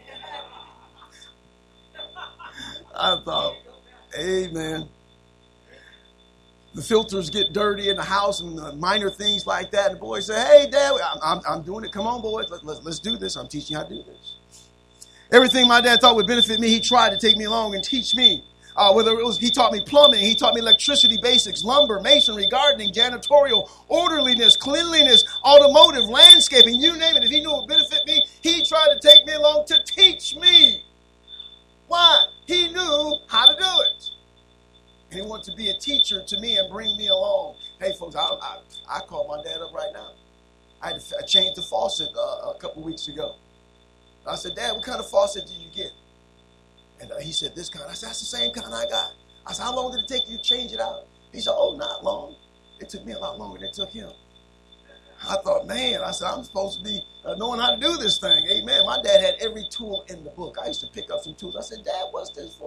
I thought, amen. The filters get dirty in the house and the minor things like that. And the boys say, hey, Dad, I'm doing it. Come on, boys. Let's do this. I'm teaching you how to do this. Everything my dad thought would benefit me, he tried to take me along and teach me. Whether it was, he taught me plumbing, he taught me electricity basics, lumber, masonry, gardening, janitorial, orderliness, cleanliness, automotive, landscaping, you name it. If he knew it would benefit me, he tried to take me along to teach me. Why? He knew how to do it. And he wanted to be a teacher to me and bring me along. Hey, folks, I called my dad up right now. I changed the faucet a couple weeks ago. I said, Dad, what kind of faucet did you get? And he said, this kind. I said, that's the same kind I got. I said, how long did it take you to change it out? He said, oh, not long. It took me a lot longer than it took him. I thought, man, I said, I'm supposed to be knowing how to do this thing. Amen. My dad had every tool in the book. I used to pick up some tools. I said, Dad, what's this for?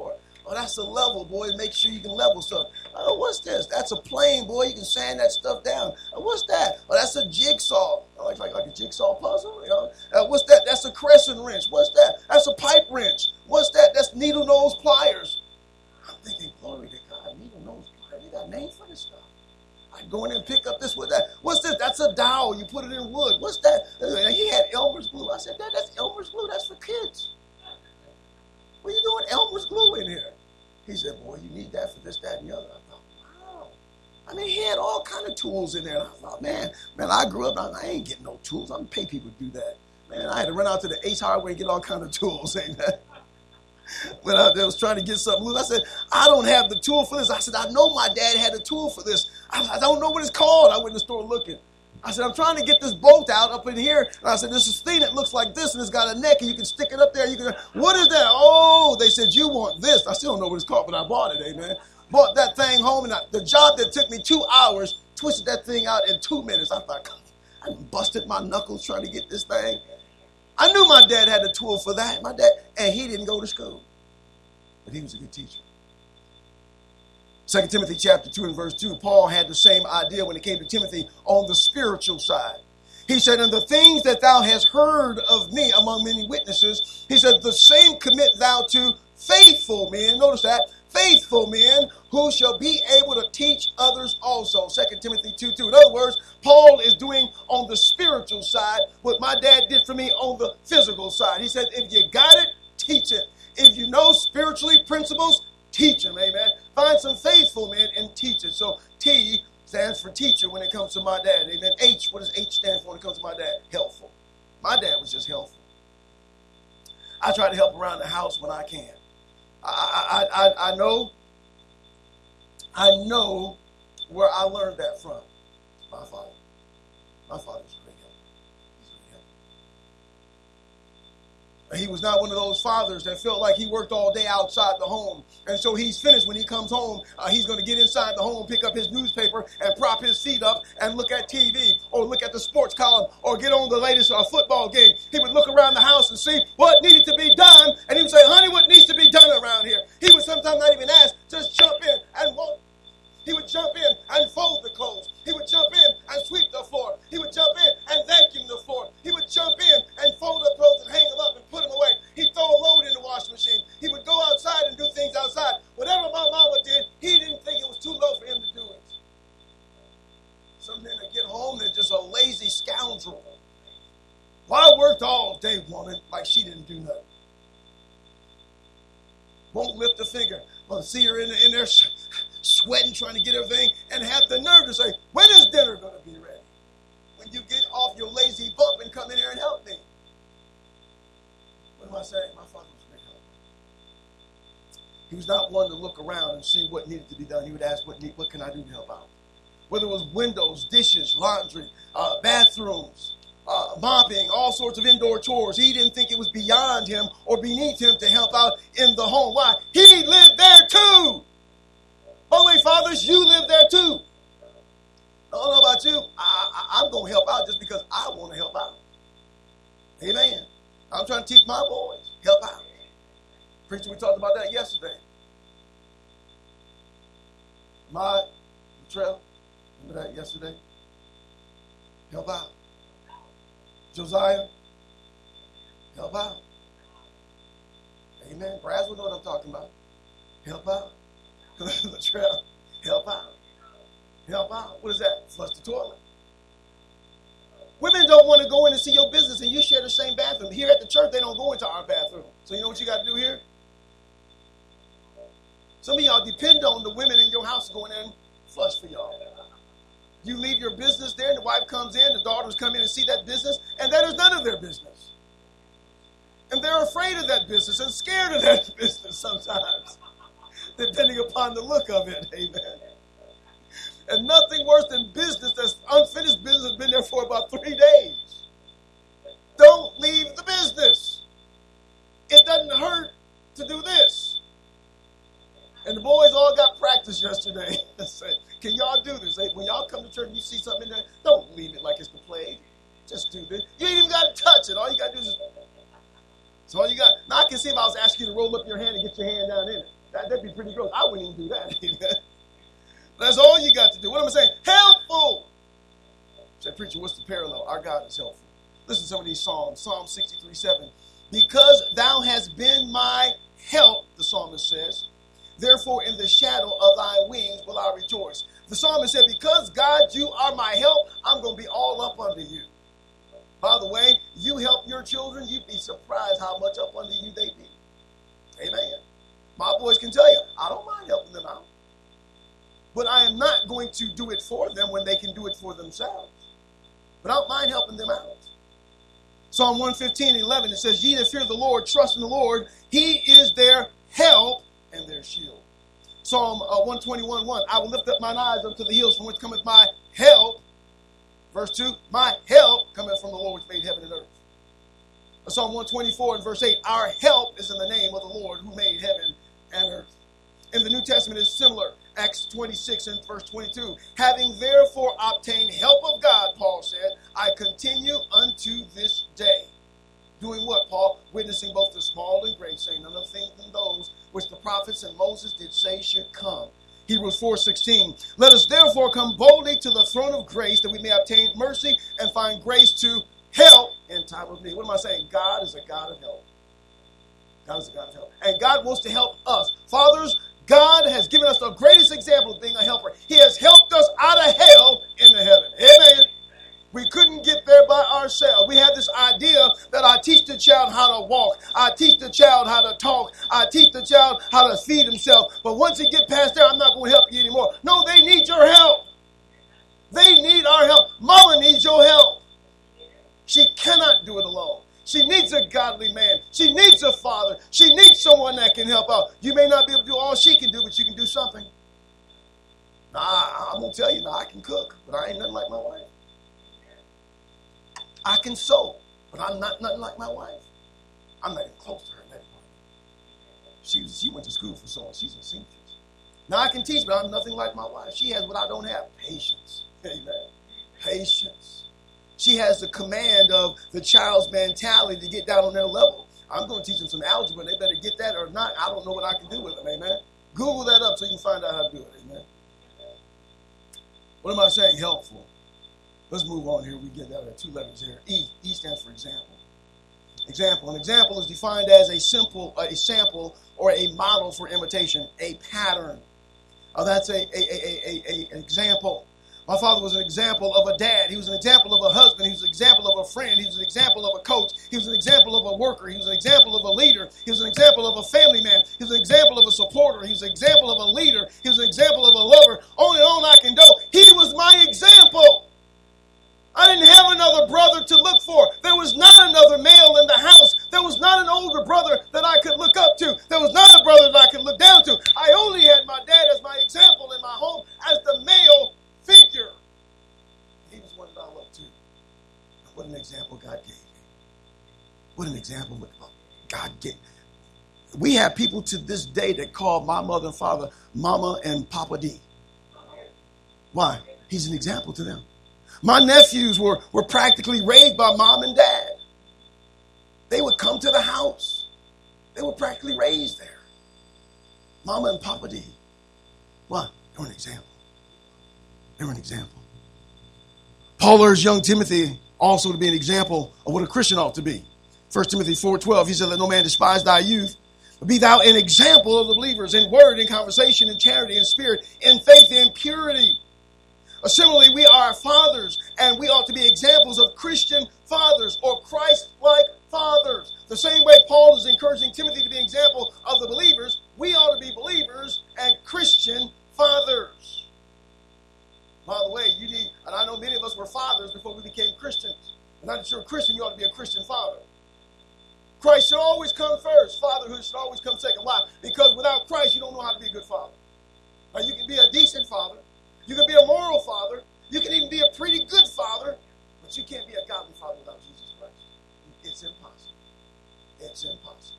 Oh, that's a level, boy. Make sure you can level stuff. Oh, what's this? That's a plane, boy. You can sand that stuff down. Oh, what's that? Oh, that's a jigsaw. Oh, it's like a jigsaw puzzle. You know? What's that? That's a crescent wrench. What's that? That's a pipe wrench. What's that? That's needle nose pliers. I'm thinking, glory to God, needle nose pliers. They got a name for this stuff. I go in and pick up this with that. What's this? That's a dowel. You put it in wood. What's that? He had Elmer's glue. I said, that's Elmer's glue. That's for kids. What are you doing Elmer's glue in here? He said, boy, you need that for this, that, and the other. I thought, wow. I mean, he had all kind of tools in there. And I thought, man, I grew up, I ain't getting no tools. I'm going to pay people to do that. Man, I had to run out to the Ace Hardware and get all kind of tools. Amen. When I was trying to get something loose, I said, I don't have the tool for this. I said, I know my dad had a tool for this. I don't know what it's called. I went in the store looking. I said, I'm trying to get this bolt out up in here. And I said, this is thing that looks like this, and it's got a neck, and you can stick it up there. You can. What is that? Oh, they said, you want this. I still don't know what it's called, but I bought it, amen. Bought that thing home, and the job that took me 2 hours, twisted that thing out in 2 minutes. I thought, I busted my knuckles trying to get this thing. I knew my dad had a tool for that. My dad, and he didn't go to school, but he was a good teacher. 2 Timothy chapter 2 and verse 2, Paul had the same idea when it came to Timothy on the spiritual side. He said, and the things that thou hast heard of me among many witnesses, he said, the same commit thou to faithful men. Notice that, faithful men who shall be able to teach others also. 2 Timothy 2:2. In other words, Paul is doing on the spiritual side what my dad did for me on the physical side. He said, if you got it, teach it. If you know spiritually principles, teach them, amen. Find some faithful men and teach it. So T stands for teacher when it comes to my dad, amen. H, what does H stand for when it comes to my dad? Helpful. My dad was just helpful. I try to help around the house when I can. I know where I learned that from. My father. My father was a great helper. He was not one of those fathers that felt like he worked all day outside the home. And so he's finished when he comes home. He's going to get inside the home, pick up his newspaper, and prop his feet up and look at TV or look at the sports column or get on the latest football game. He would look around the house and see what needed to be done. And he would say, honey, what needs to be done around here? He would sometimes not even ask, just jump in and walk. He would jump in and fold the clothes. He would jump in and sweep the floor. He would jump in and vacuum the floor. He would jump in and fold up clothes and hang them up and put them away. He'd throw a load in the washing machine. He would go outside and do things outside. Whatever my mama did, he didn't think it was too low for him to do it. Some men that get home, they're just a lazy scoundrel. Well, I worked all day, woman, like she didn't do nothing. Won't lift a finger. Well, see her in there sweating, trying to get everything, and have the nerve to say, when is dinner going to be ready? When you get off your lazy bump and come in here and help me. What am I saying? My father was a great helper. He was not one to look around and see what needed to be done. He would ask, what can I do to help out? Whether it was windows, dishes, laundry, bathrooms, mopping, all sorts of indoor chores. He didn't think it was beyond him or beneath him to help out in the home. Why? He lived there too. By the way, fathers, you live there too. I don't know about you. I'm going to help out just because I want to help out. Amen. I'm trying to teach my boys. Help out. Preacher, we talked about that yesterday. Latrell, remember that yesterday? Help out. Josiah, help out. Amen. Brass will know what I'm talking about. Help out. Latrell, help out. Help out. What is that? Flush the toilet. Women don't want to go in and see your business, and you share the same bathroom. Here at the church, they don't go into our bathroom. So you know what you got to do here? Some of y'all depend on the women in your house going in and flush for y'all. You leave your business there, and the wife comes in, the daughters come in and see that business, and that is none of their business. And they're afraid of that business and scared of that business sometimes, depending upon the look of it. Amen. And nothing worse than business that's unfinished business has been there for about 3 days. Don't leave the business. It doesn't hurt to do this. And the boys all got practice yesterday. Said, can y'all do this? Hey, when y'all come to church and you see something in there, don't leave it like it's the plague. Just do this. You ain't even got to touch it. All you got to do is... That's all you got. Now I can see if I was asking you to roll up your hand and get your hand down in it. That'd be pretty gross. I wouldn't even do that. That's all you got to do. What am I saying? Helpful. Say, preacher, what's the parallel? Our God is helpful. Listen to some of these Psalms. Psalm 63:7. Because thou hast been my help, the psalmist says, therefore in the shadow of thy wings will I rejoice. The psalmist said, because God, you are my help, I'm going to be all up under you. By the way, you help your children, you'd be surprised how much up under you they be. Amen. My boys can tell you, I don't mind helping them out. But I am not going to do it for them when they can do it for themselves. But I don't mind helping them out. Psalm 115:11, it says, ye that fear the Lord, trust in the Lord. He is their help and their shield. Psalm 121:1, I will lift up mine eyes unto the hills from which cometh my help. Verse 2, my help cometh from the Lord which made heaven and earth. Psalm 124 and verse 8, our help is in the name of the Lord who made heaven and earth. In the New Testament is similar. Acts 26 and verse 22. Having therefore obtained help of God, Paul said, I continue unto this day. Doing what, Paul? Witnessing both the small and great, saying none of the things than those which the prophets and Moses did say should come. Hebrews 4:16. Let us therefore come boldly to the throne of grace that we may obtain mercy and find grace to help in time of need. What am I saying? God is a God of help. God is a God of help. And God wants to help us. Fathers, God has given us the greatest example of being a helper. He has helped us out of hell into heaven. Amen. We couldn't get there by ourselves. We have this idea that I teach the child how to walk. I teach the child how to talk. I teach the child how to feed himself. But once he get past there, I'm not going to help you anymore. No, they need your help. They need our help. Mama needs your help. She cannot do it alone. She needs a godly man. She needs a father. She needs someone that can help out. You may not be able to do all she can do, but you can do something. I'm going to tell you now, I can cook, but I ain't nothing like my wife. I can sew, but I'm not nothing like my wife. I'm not even close to her in that part. She went to school for sewing. She's a seamstress. Now I can teach, but I'm nothing like my wife. She has what I don't have. Patience. Amen. Patience. She has the command of the child's mentality to get down on their level. I'm going to teach them some algebra. They better get that or not. I don't know what I can do with them. Amen. Google that up so you can find out how to do it. Amen. What am I saying? Helpful. Let's move on here. We get that at 2 letters here. E. E stands for example. Example. An example is defined as a sample or a model for imitation, a pattern. That's an example. My father was an example of a dad. He was an example of a husband. He was an example of a friend. He was an example of a coach. He was an example of a worker. He was an example of a leader. He was an example of a family man. He was an example of a supporter. He was an example of a leader. He was an example of a lover. On and on I can go. He was my example. I didn't have another brother to look for. There was not another male in the house. There was not an older brother that I could look up to. There was not a brother that I could look down to. I only had my dad as my example in my home as the male figure. He was one that I looked to. What an example God gave me. What an example God gave. We have people to this day that call my mother and father Mama and Papa D. Why? He's an example to them. My nephews were practically raised by mom and dad. They would come to the house. They were practically raised there. Mama and Papa D. Why? They were an example. They were an example. Paul urged young Timothy also to be an example of what a Christian ought to be. 1 Timothy 4:12, he said, let no man despise thy youth, but be thou an example of the believers in word, in conversation, in charity, in spirit, in faith, in purity. Similarly, we are fathers, and we ought to be examples of Christian fathers or Christ-like fathers. The same way Paul is encouraging Timothy to be an example of the believers, we ought to be believers and Christian fathers. By the way, and I know many of us were fathers before we became Christians. And I'm sure a Christian, you ought to be a Christian father. Christ should always come first. Fatherhood should always come second. Why? Because without Christ, you don't know how to be a good father. Now, you can be a decent father. You can be a moral father. You can even be a pretty good father. But you can't be a godly father without Jesus Christ. It's impossible. It's impossible.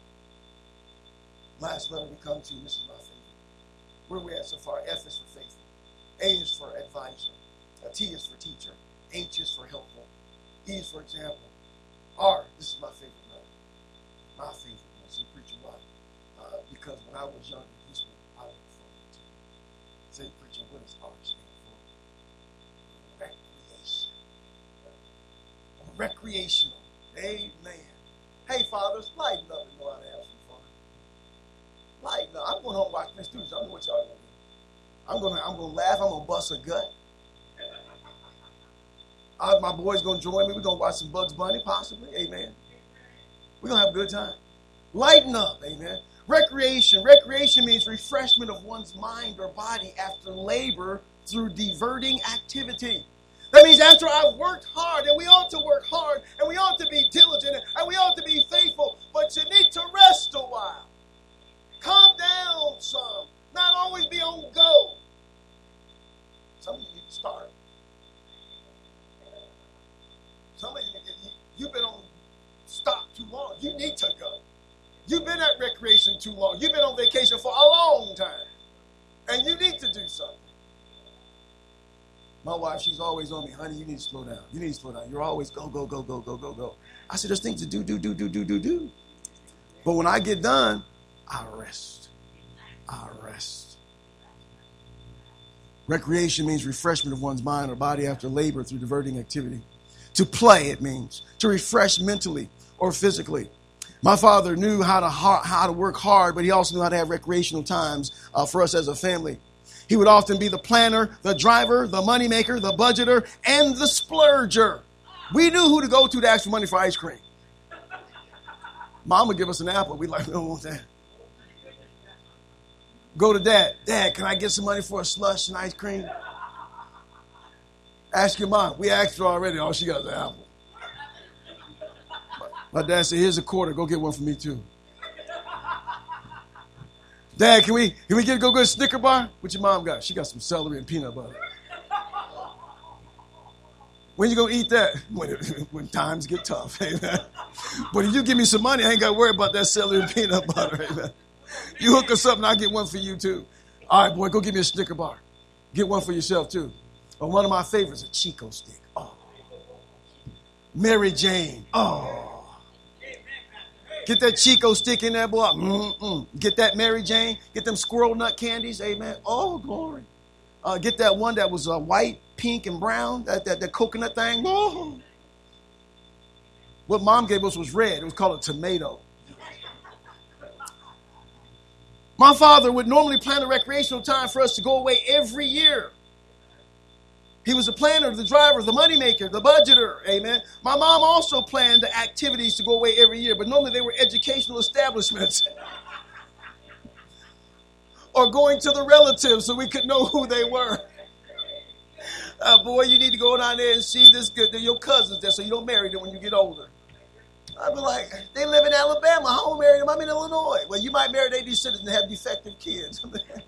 Last letter we come to, this is my favorite. Where are we at so far? F is for faithful. A is for advisor. T is for teacher. H is for helpful. E is for example. R, this is my favorite letter. My favorite letter. See, preacher, why? Because when I was young, it used to Say, preacher, what is R stand for? Recreation. Recreational. Amen. Hey, fathers, lighten up and know how to have some fun. Lighten up. I'm going home watching this too. I know what y'all going to do. I'm gonna laugh. I'm gonna bust a gut. My boys gonna join me. We're gonna watch some Bugs Bunny, possibly. Amen. We're gonna have a good time. Lighten up. Amen. Recreation. Recreation means refreshment of one's mind or body after labor through diverting activity. That means after I've worked hard, and we ought to work hard, and we ought to be diligent, and we ought to be faithful, but you need to rest a while. Calm down some. Not always be on go. Some of you need to start. Some of you've been on stop too long. You need to go. You've been at recreation too long. You've been on vacation for a long time. And you need to do something. My wife, she's always on me. Honey, you need to slow down. You need to slow down. You're always go, go, go, go, go, go, go. I said, there's things to do. But when I get done, I rest. I rest. Recreation means refreshment of one's mind or body after labor through diverting activity. To play, it means to refresh mentally or physically. My father knew how to work hard, but he also knew how to have recreational times for us as a family. He would often be the planner, the driver, the moneymaker, the budgeter, and the splurger. We knew who to go to ask for money for ice cream. Mom would give us an apple. We'd like, we don't want that. Go to Dad. Dad, can I get some money for a slush and ice cream? Ask your mom. We asked her already. All she got is an apple. My dad said, here's a quarter. Go get one for me too. Dad, can we go get a Snicker bar? What your mom got? She got some celery and peanut butter. When you gonna eat that? When times get tough, amen. But if you give me some money, I ain't gotta worry about that celery and peanut butter, amen. You hook us up and I'll get one for you too. All right, boy, go get me a Snicker bar. Get one for yourself too. Or one of my favorites, a Chico stick. Oh. Mary Jane. Oh. Get that Chico stick in there, boy. Get that Mary Jane. Get them squirrel nut candies. Amen. Oh, glory. Get that one that was white, pink, and brown. That coconut thing. Oh. What Mom gave us was red. It was called a tomato. My father would normally plan a recreational time for us to go away every year. He was the planner, the driver, the moneymaker, the budgeter. Amen. My mom also planned the activities to go away every year, but normally they were educational establishments. Or going to the relatives so we could know who they were. Boy, you need to go down there and see your cousins there so you don't marry them when you get older. I'd be like, they live in Alabama. I don't marry them. I'm in Illinois. Well, you might marry their descendants and have defective kids.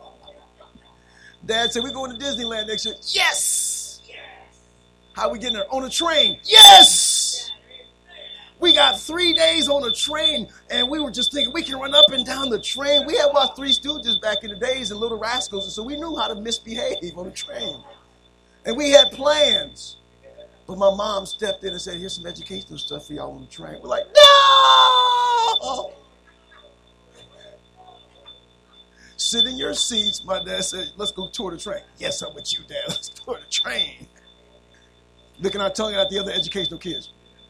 Dad said, we're going to Disneyland next year. Yes! How we getting there? On a train. Yes! We got 3 days on a train, and we were just thinking we can run up and down the train. We had watched Three Stooges back in the days and Little Rascals, and so we knew how to misbehave on the train. And we had plans. But my mom stepped in and said, here's some educational stuff for y'all on the train. We're like, no! Sit in your seats. My dad said, let's go tour the train. Yes, I'm with you, Dad. Let's tour the train. Looking our tongue at the other educational kids.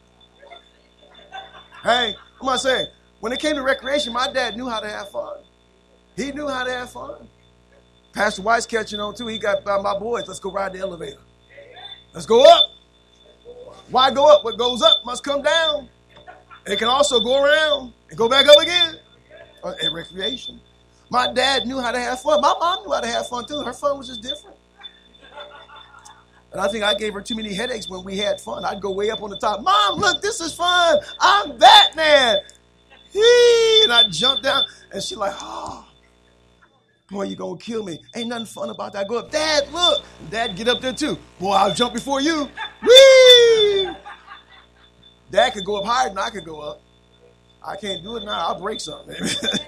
Hey, what am I saying? When it came to recreation, my dad knew how to have fun. He knew how to have fun. Pastor White's catching on too. He got my boys. Let's go ride the elevator. Let's go up. Why go up? What goes up must come down. It can also go around and go back up again. At recreation. My dad knew how to have fun. My mom knew how to have fun too. Her fun was just different. And I think I gave her too many headaches when we had fun. I'd go way up on the top. Mom, look, this is fun. I'm Batman. And I'd jump down. And she's like, oh, boy, you going to kill me. Ain't nothing fun about that. I go up, Dad, look. Dad, get up there too. Boy, I'll jump before you. Whee! Dad could go up higher than I could go up. I can't do it now. I'll break something.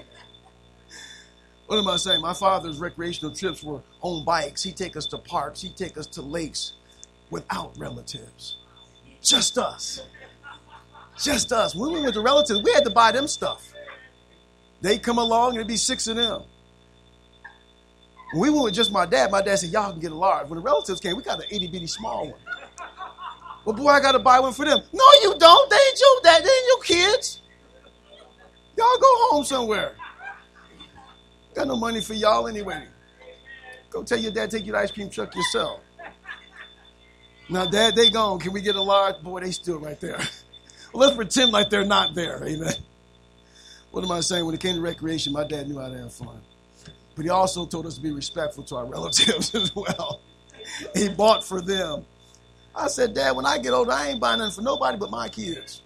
What am I saying? My father's recreational trips were on bikes. He'd take us to parks. He'd take us to lakes without relatives. Just us. Just us. When we went to relatives, we had to buy them stuff. They'd come along and it'd be 6 of them. When we went with just my dad said, y'all can get a large. When the relatives came, we got an itty bitty small one. Well, boy, I got to buy one for them. No, you don't. They ain't your dad. They ain't your kids. Y'all go home somewhere. Got no money for y'all anyway. Go tell your dad, take you to the ice cream truck yourself. Now, Dad, they gone. Can we get a large? Boy, they still right there. Well, let's pretend like they're not there. Amen. What am I saying? When it came to recreation, my dad knew how to have fun. But he also told us to be respectful to our relatives as well. He bought for them. I said, Dad, when I get older, I ain't buying nothing for nobody but my kids.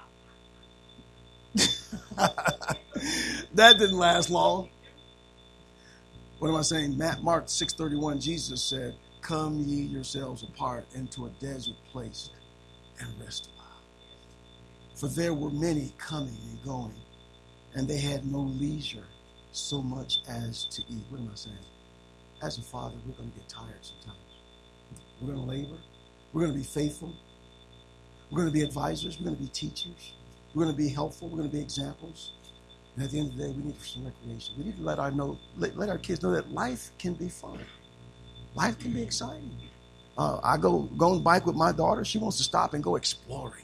That didn't last long. What am I saying? Mark 6:31, Jesus said, come ye yourselves apart into a desert place and rest a while. For there were many coming and going, and they had no leisure so much as to eat. What am I saying? As a father, we're going to get tired sometimes. We're going to labor. We're going to be faithful. We're going to be advisors. We're going to be teachers. We're going to be helpful. We're going to be examples. And at the end of the day, we need some recreation. We need to let our kids know that life can be fun. Life can be exciting. I go on bike with my daughter. She wants to stop and go exploring.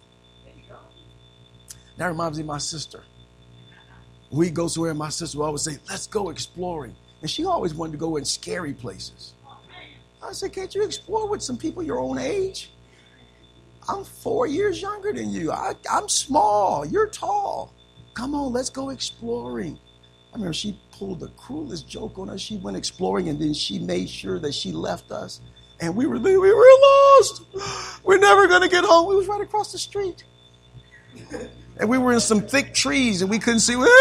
That reminds me of my sister. We go somewhere, and my sister will always say, let's go exploring. And she always wanted to go in scary places. I said, can't you explore with some people your own age? I'm 4 years younger than you. I'm small. You're tall. Come on, let's go exploring. I remember she pulled the cruelest joke on us. She went exploring, and then she made sure that she left us. And we were lost. We're never going to get home. We was right across the street. And we were in some thick trees, and we couldn't see. We're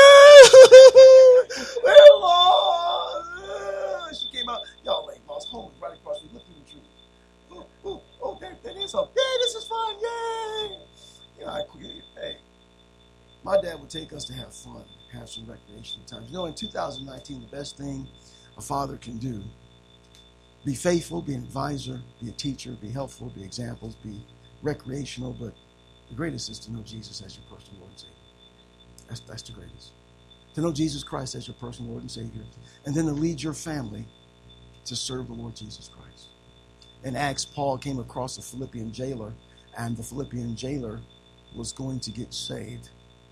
lost. She came out. Y'all ain't lost. Home right across the street. Look through the tree. Oh, that is up. Yay, this is fun. Yay. You know, hey, my dad would take us to have fun, have some recreational times. You know, in 2019, the best thing a father can do, be faithful, be an advisor, be a teacher, be helpful, be examples, be recreational, but the greatest is to know Jesus as your personal Lord and Savior. That's the greatest. To know Jesus Christ as your personal Lord and Savior. And then to lead your family to serve the Lord Jesus Christ. In Acts, Paul came across a Philippian jailer, and the Philippian jailer was going to get saved.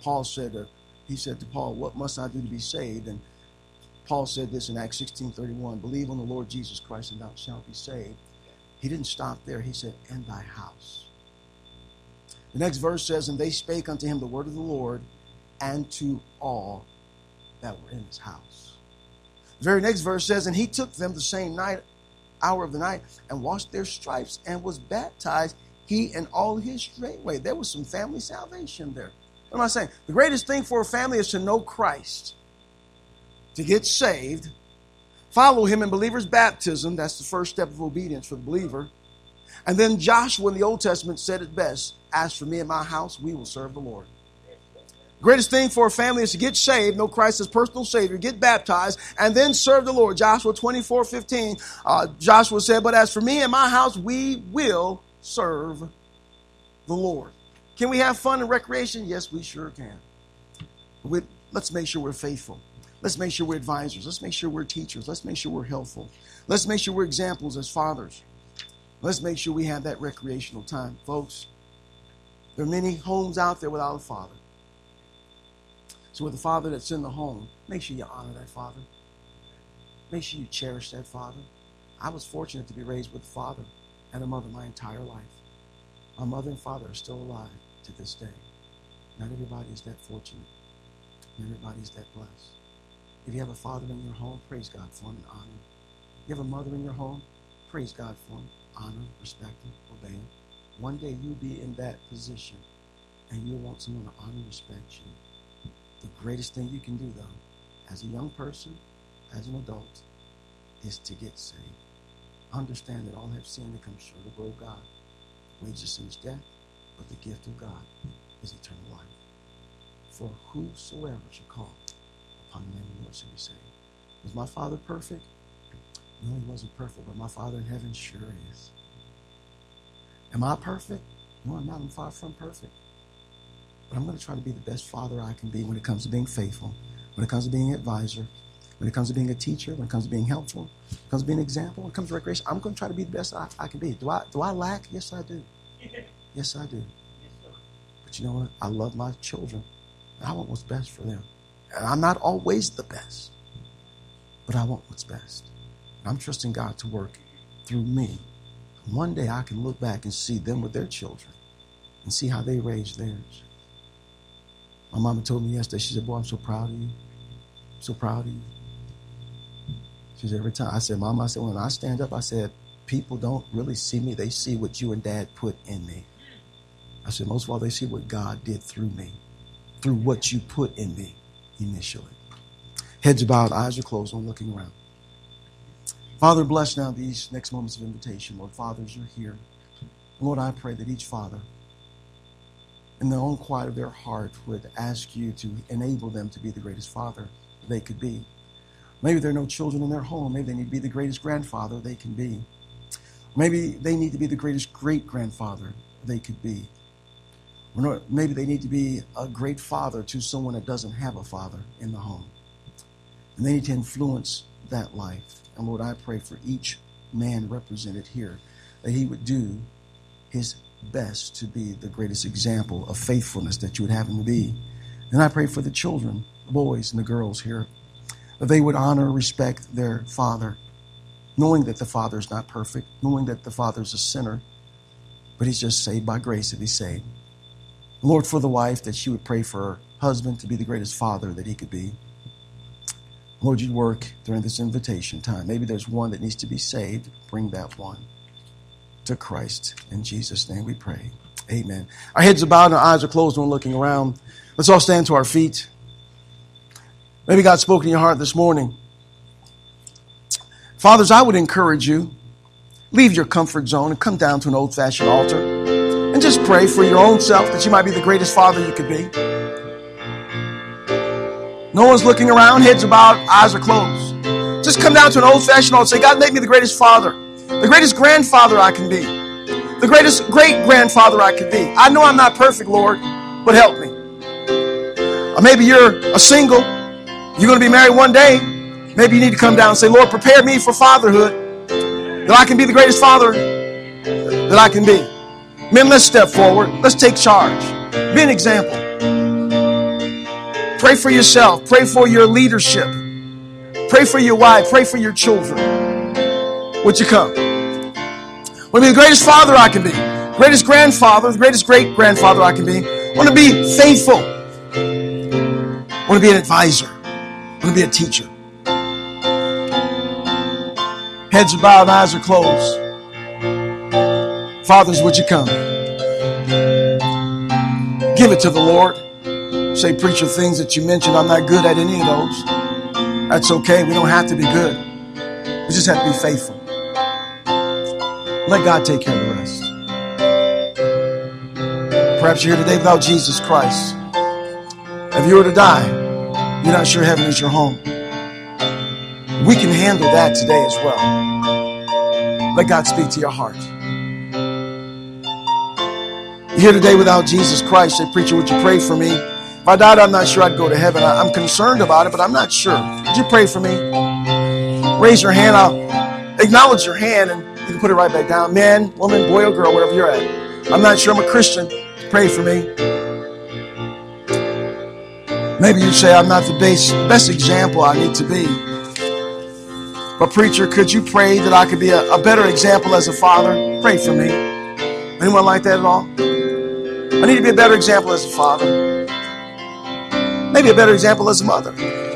He said to Paul, what must I do to be saved? And Paul said this in Acts 16:31, believe on the Lord Jesus Christ and thou shalt be saved. He didn't stop there. He said, and thy house. The next verse says, and they spake unto him the word of the Lord and to all that were in his house. The very next verse says, and he took them the same hour of the night and washed their stripes and was baptized, he and all his straightway. There was some family salvation there. What am I saying? The greatest thing for a family is to know Christ, to get saved, follow him in believer's baptism. That's the first step of obedience for the believer. And then Joshua in the Old Testament said it best, as for me and my house, we will serve the Lord. The greatest thing for a family is to get saved, know Christ as personal Savior, get baptized, and then serve the Lord. Joshua 24:15, Joshua said, but as for me and my house, we will serve the Lord. Can we have fun and recreation? Yes, we sure can. Let's make sure we're faithful. Let's make sure we're advisors. Let's make sure we're teachers. Let's make sure we're helpful. Let's make sure we're examples as fathers. Let's make sure we have that recreational time. Folks, there are many homes out there without a father. So with a father that's in the home, make sure you honor that father. Make sure you cherish that father. I was fortunate to be raised with a father and a mother my entire life. My mother and father are still alive to this day. Not everybody is that fortunate. Not everybody is that blessed. If you have a father in your home, praise God for him and honor him. You have a mother in your home, praise God for him, honor him, respect him, obey him. One day you'll be in that position and you'll want someone to honor and respect you. The greatest thing you can do, though, as a young person, as an adult, is to get saved. Understand that all have sinned and come short of the glory of God. Wages of sin is death, but the gift of God is eternal life. For whosoever shall call upon the name of the Lord shall be saved. Was my father perfect? No, he wasn't perfect, but my Father in heaven sure is. Am I perfect? No, I'm not. I'm far from perfect. But I'm going to try to be the best father I can be when it comes to being faithful, when it comes to being an advisor, when When it comes to being a teacher, when it comes to being helpful, when it comes to being an example, when it comes to recreation, I'm going to try to be the best I can be. Do I lack? Yes, I do. Yes, I do. But you know what? I love my children. I want what's best for them. And I'm not always the best, but I want what's best. And I'm trusting God to work through me. One day I can look back and see them with their children and see how they raised theirs. My mama told me yesterday, she said, boy, I'm so proud of you. I'm so proud of you. She said, every time. I said, Mama, I said, when I stand up, I said, people don't really see me. They see what you and Dad put in me. I said, most of all, they see what God did through me, through what you put in me initially. Heads are bowed, eyes are closed, I'm looking around. Father, bless now these next moments of invitation. Lord, fathers are here. Lord, I pray that each father, in their own quiet of their heart, would ask you to enable them to be the greatest father they could be. Maybe there are no children in their home. Maybe they need to be the greatest grandfather they can be. Maybe they need to be the greatest great-grandfather they could be. Or maybe they need to be a great father to someone that doesn't have a father in the home. And they need to influence that life. And Lord, I pray for each man represented here that he would do his best to be the greatest example of faithfulness that you would have him to be. And I pray for the children, the boys and the girls here, that they would honor and respect their father, knowing that the father is not perfect, knowing that the father is a sinner, but he's just saved by grace if he's saved. Lord, for the wife, that she would pray for her husband to be the greatest father that he could be. Lord, you'd work during this invitation time. Maybe there's one that needs to be saved. Bring that one to Christ. In Jesus' name we pray. Amen. Our heads are bowed and our eyes are closed when we're looking around. Let's all stand to our feet. Maybe God spoke in your heart this morning. Fathers, I would encourage you, leave your comfort zone and come down to an old-fashioned altar and just pray for your own self that you might be the greatest father you could be. No one's looking around, heads are bowed, eyes are closed. Just come down to an old-fashioned altar and say, God, make me the greatest father, the greatest grandfather I can be, the greatest great-grandfather I can be. I know I'm not perfect, Lord, but help me. Or maybe you're a single, you're going to be married one day. Maybe you need to come down and say, Lord, prepare me for fatherhood, that I can be the greatest father that I can be. Men, let's step forward. Let's take charge. Be an example. Pray for yourself. Pray for your leadership. Pray for your wife. Pray for your children. Would you come? I want to be the greatest father I can be. Greatest grandfather. The greatest great-grandfather I can be. I want to be faithful. I want to be an advisor. I want to be a teacher. Heads are bowed, eyes are closed. Fathers, would you come? Give it to the Lord. Say, preacher, things that you mentioned, I'm not good at any of those. That's okay. We don't have to be good. We just have to be faithful. Let God take care of the rest. Perhaps you're here today without Jesus Christ. If you were to die, you're not sure heaven is your home. We can handle that today as well. Let God speak to your heart. You're here today without Jesus Christ. Say, preacher, would you pray for me? If I died, I'm not sure I'd go to heaven. I'm concerned about it, but I'm not sure. Would you pray for me? Raise your hand. I'll acknowledge your hand, and you can put it right back down. Man, woman, boy, or girl, wherever you're at. I'm not sure I'm a Christian. Pray for me. Maybe you say, I'm not the best example I need to be. But preacher, could you pray that I could be a better example as a father? Pray for me. Anyone like that at all? I need to be a better example as a father. Maybe a better example as a mother.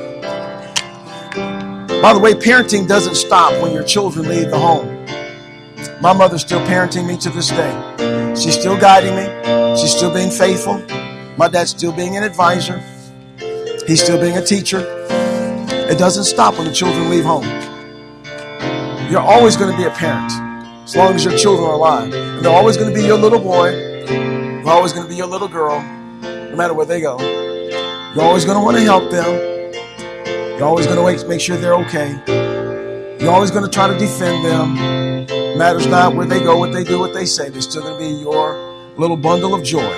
By the way, parenting doesn't stop when your children leave the home. My mother's still parenting me to this day. She's still guiding me. She's still being faithful. My dad's still being an advisor. He's still being a teacher. It doesn't stop when the children leave home. You're always going to be a parent as long as your children are alive. And they're always going to be your little boy. They're always going to be your little girl, no matter where they go. You're always going to want to help them. You're always going to make sure they're okay. You're always going to try to defend them. Matters not where they go, what they do, what they say. They're still going to be your little bundle of joy.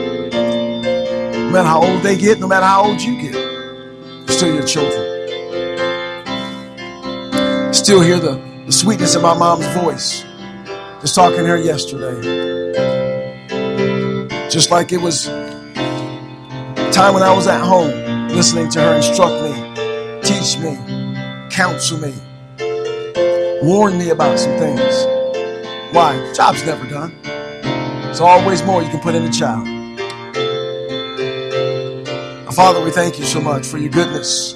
No matter how old they get, no matter how old you get, they're still your children. Still hear the sweetness of my mom's voice. Just talking to her yesterday. Just like it was time when I was at home, listening to her instruct me, teach me, counsel me, warn me about some things. Why? Job's never done. There's always more you can put in a child. Father, we thank you so much for your goodness.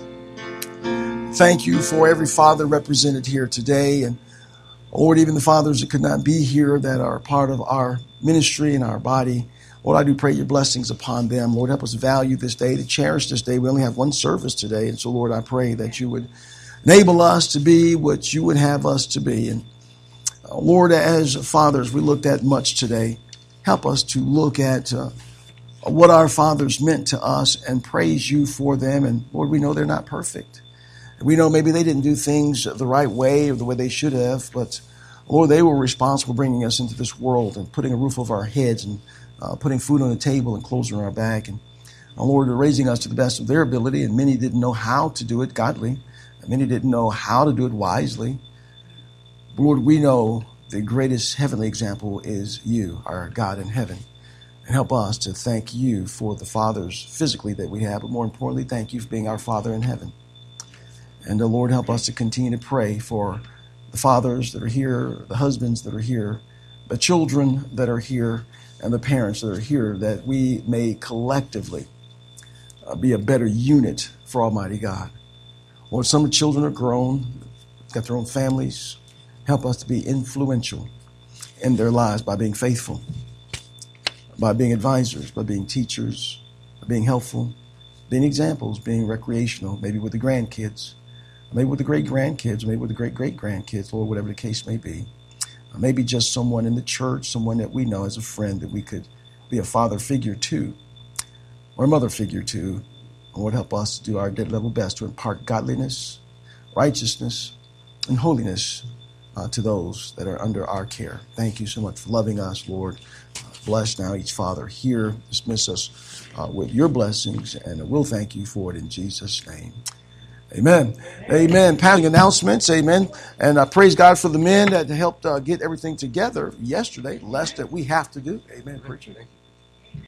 Thank you for every father represented here today. And Lord, even the fathers that could not be here that are part of our ministry and our body, Lord, I do pray your blessings upon them. Lord, help us value this day, to cherish this day. We only have one service today. And so, Lord, I pray that you would enable us to be what you would have us to be. And Lord, as fathers, we looked at much today. Help us to look at what our fathers meant to us and praise you for them. And Lord, we know they're not perfect. We know maybe they didn't do things the right way or the way they should have, but Lord, they were responsible for bringing us into this world and putting a roof over our heads and putting food on the table and clothes on our back. And Lord, they're raising us to the best of their ability, and many didn't know how to do it godly. And many didn't know how to do it wisely. Lord, we know the greatest heavenly example is you, our God in heaven. And help us to thank you for the fathers physically that we have, but more importantly, thank you for being our Father in heaven. And Lord, help us to continue to pray for the fathers that are here, the husbands that are here, the children that are here, and the parents that are here, that we may collectively be a better unit for Almighty God. Lord, some of the children are grown, got their own families. Help us to be influential in their lives by being faithful, by being advisors, by being teachers, by being helpful, being examples, being recreational, maybe with the grandkids, maybe with the great-grandkids, maybe with the great-great-grandkids, or whatever the case may be. Maybe just someone in the church, someone that we know as a friend that we could be a father figure to, or a mother figure to. Lord, help us to do our dead level best to impart godliness, righteousness, and holiness to those that are under our care. Thank you so much for loving us, Lord. Bless now each father here. Dismiss us with your blessings, and we'll thank you for it in Jesus' name. Amen. Amen. Passing announcements. Amen. And I praise God for the men that helped get everything together yesterday, less that we have to do. Amen, preacher.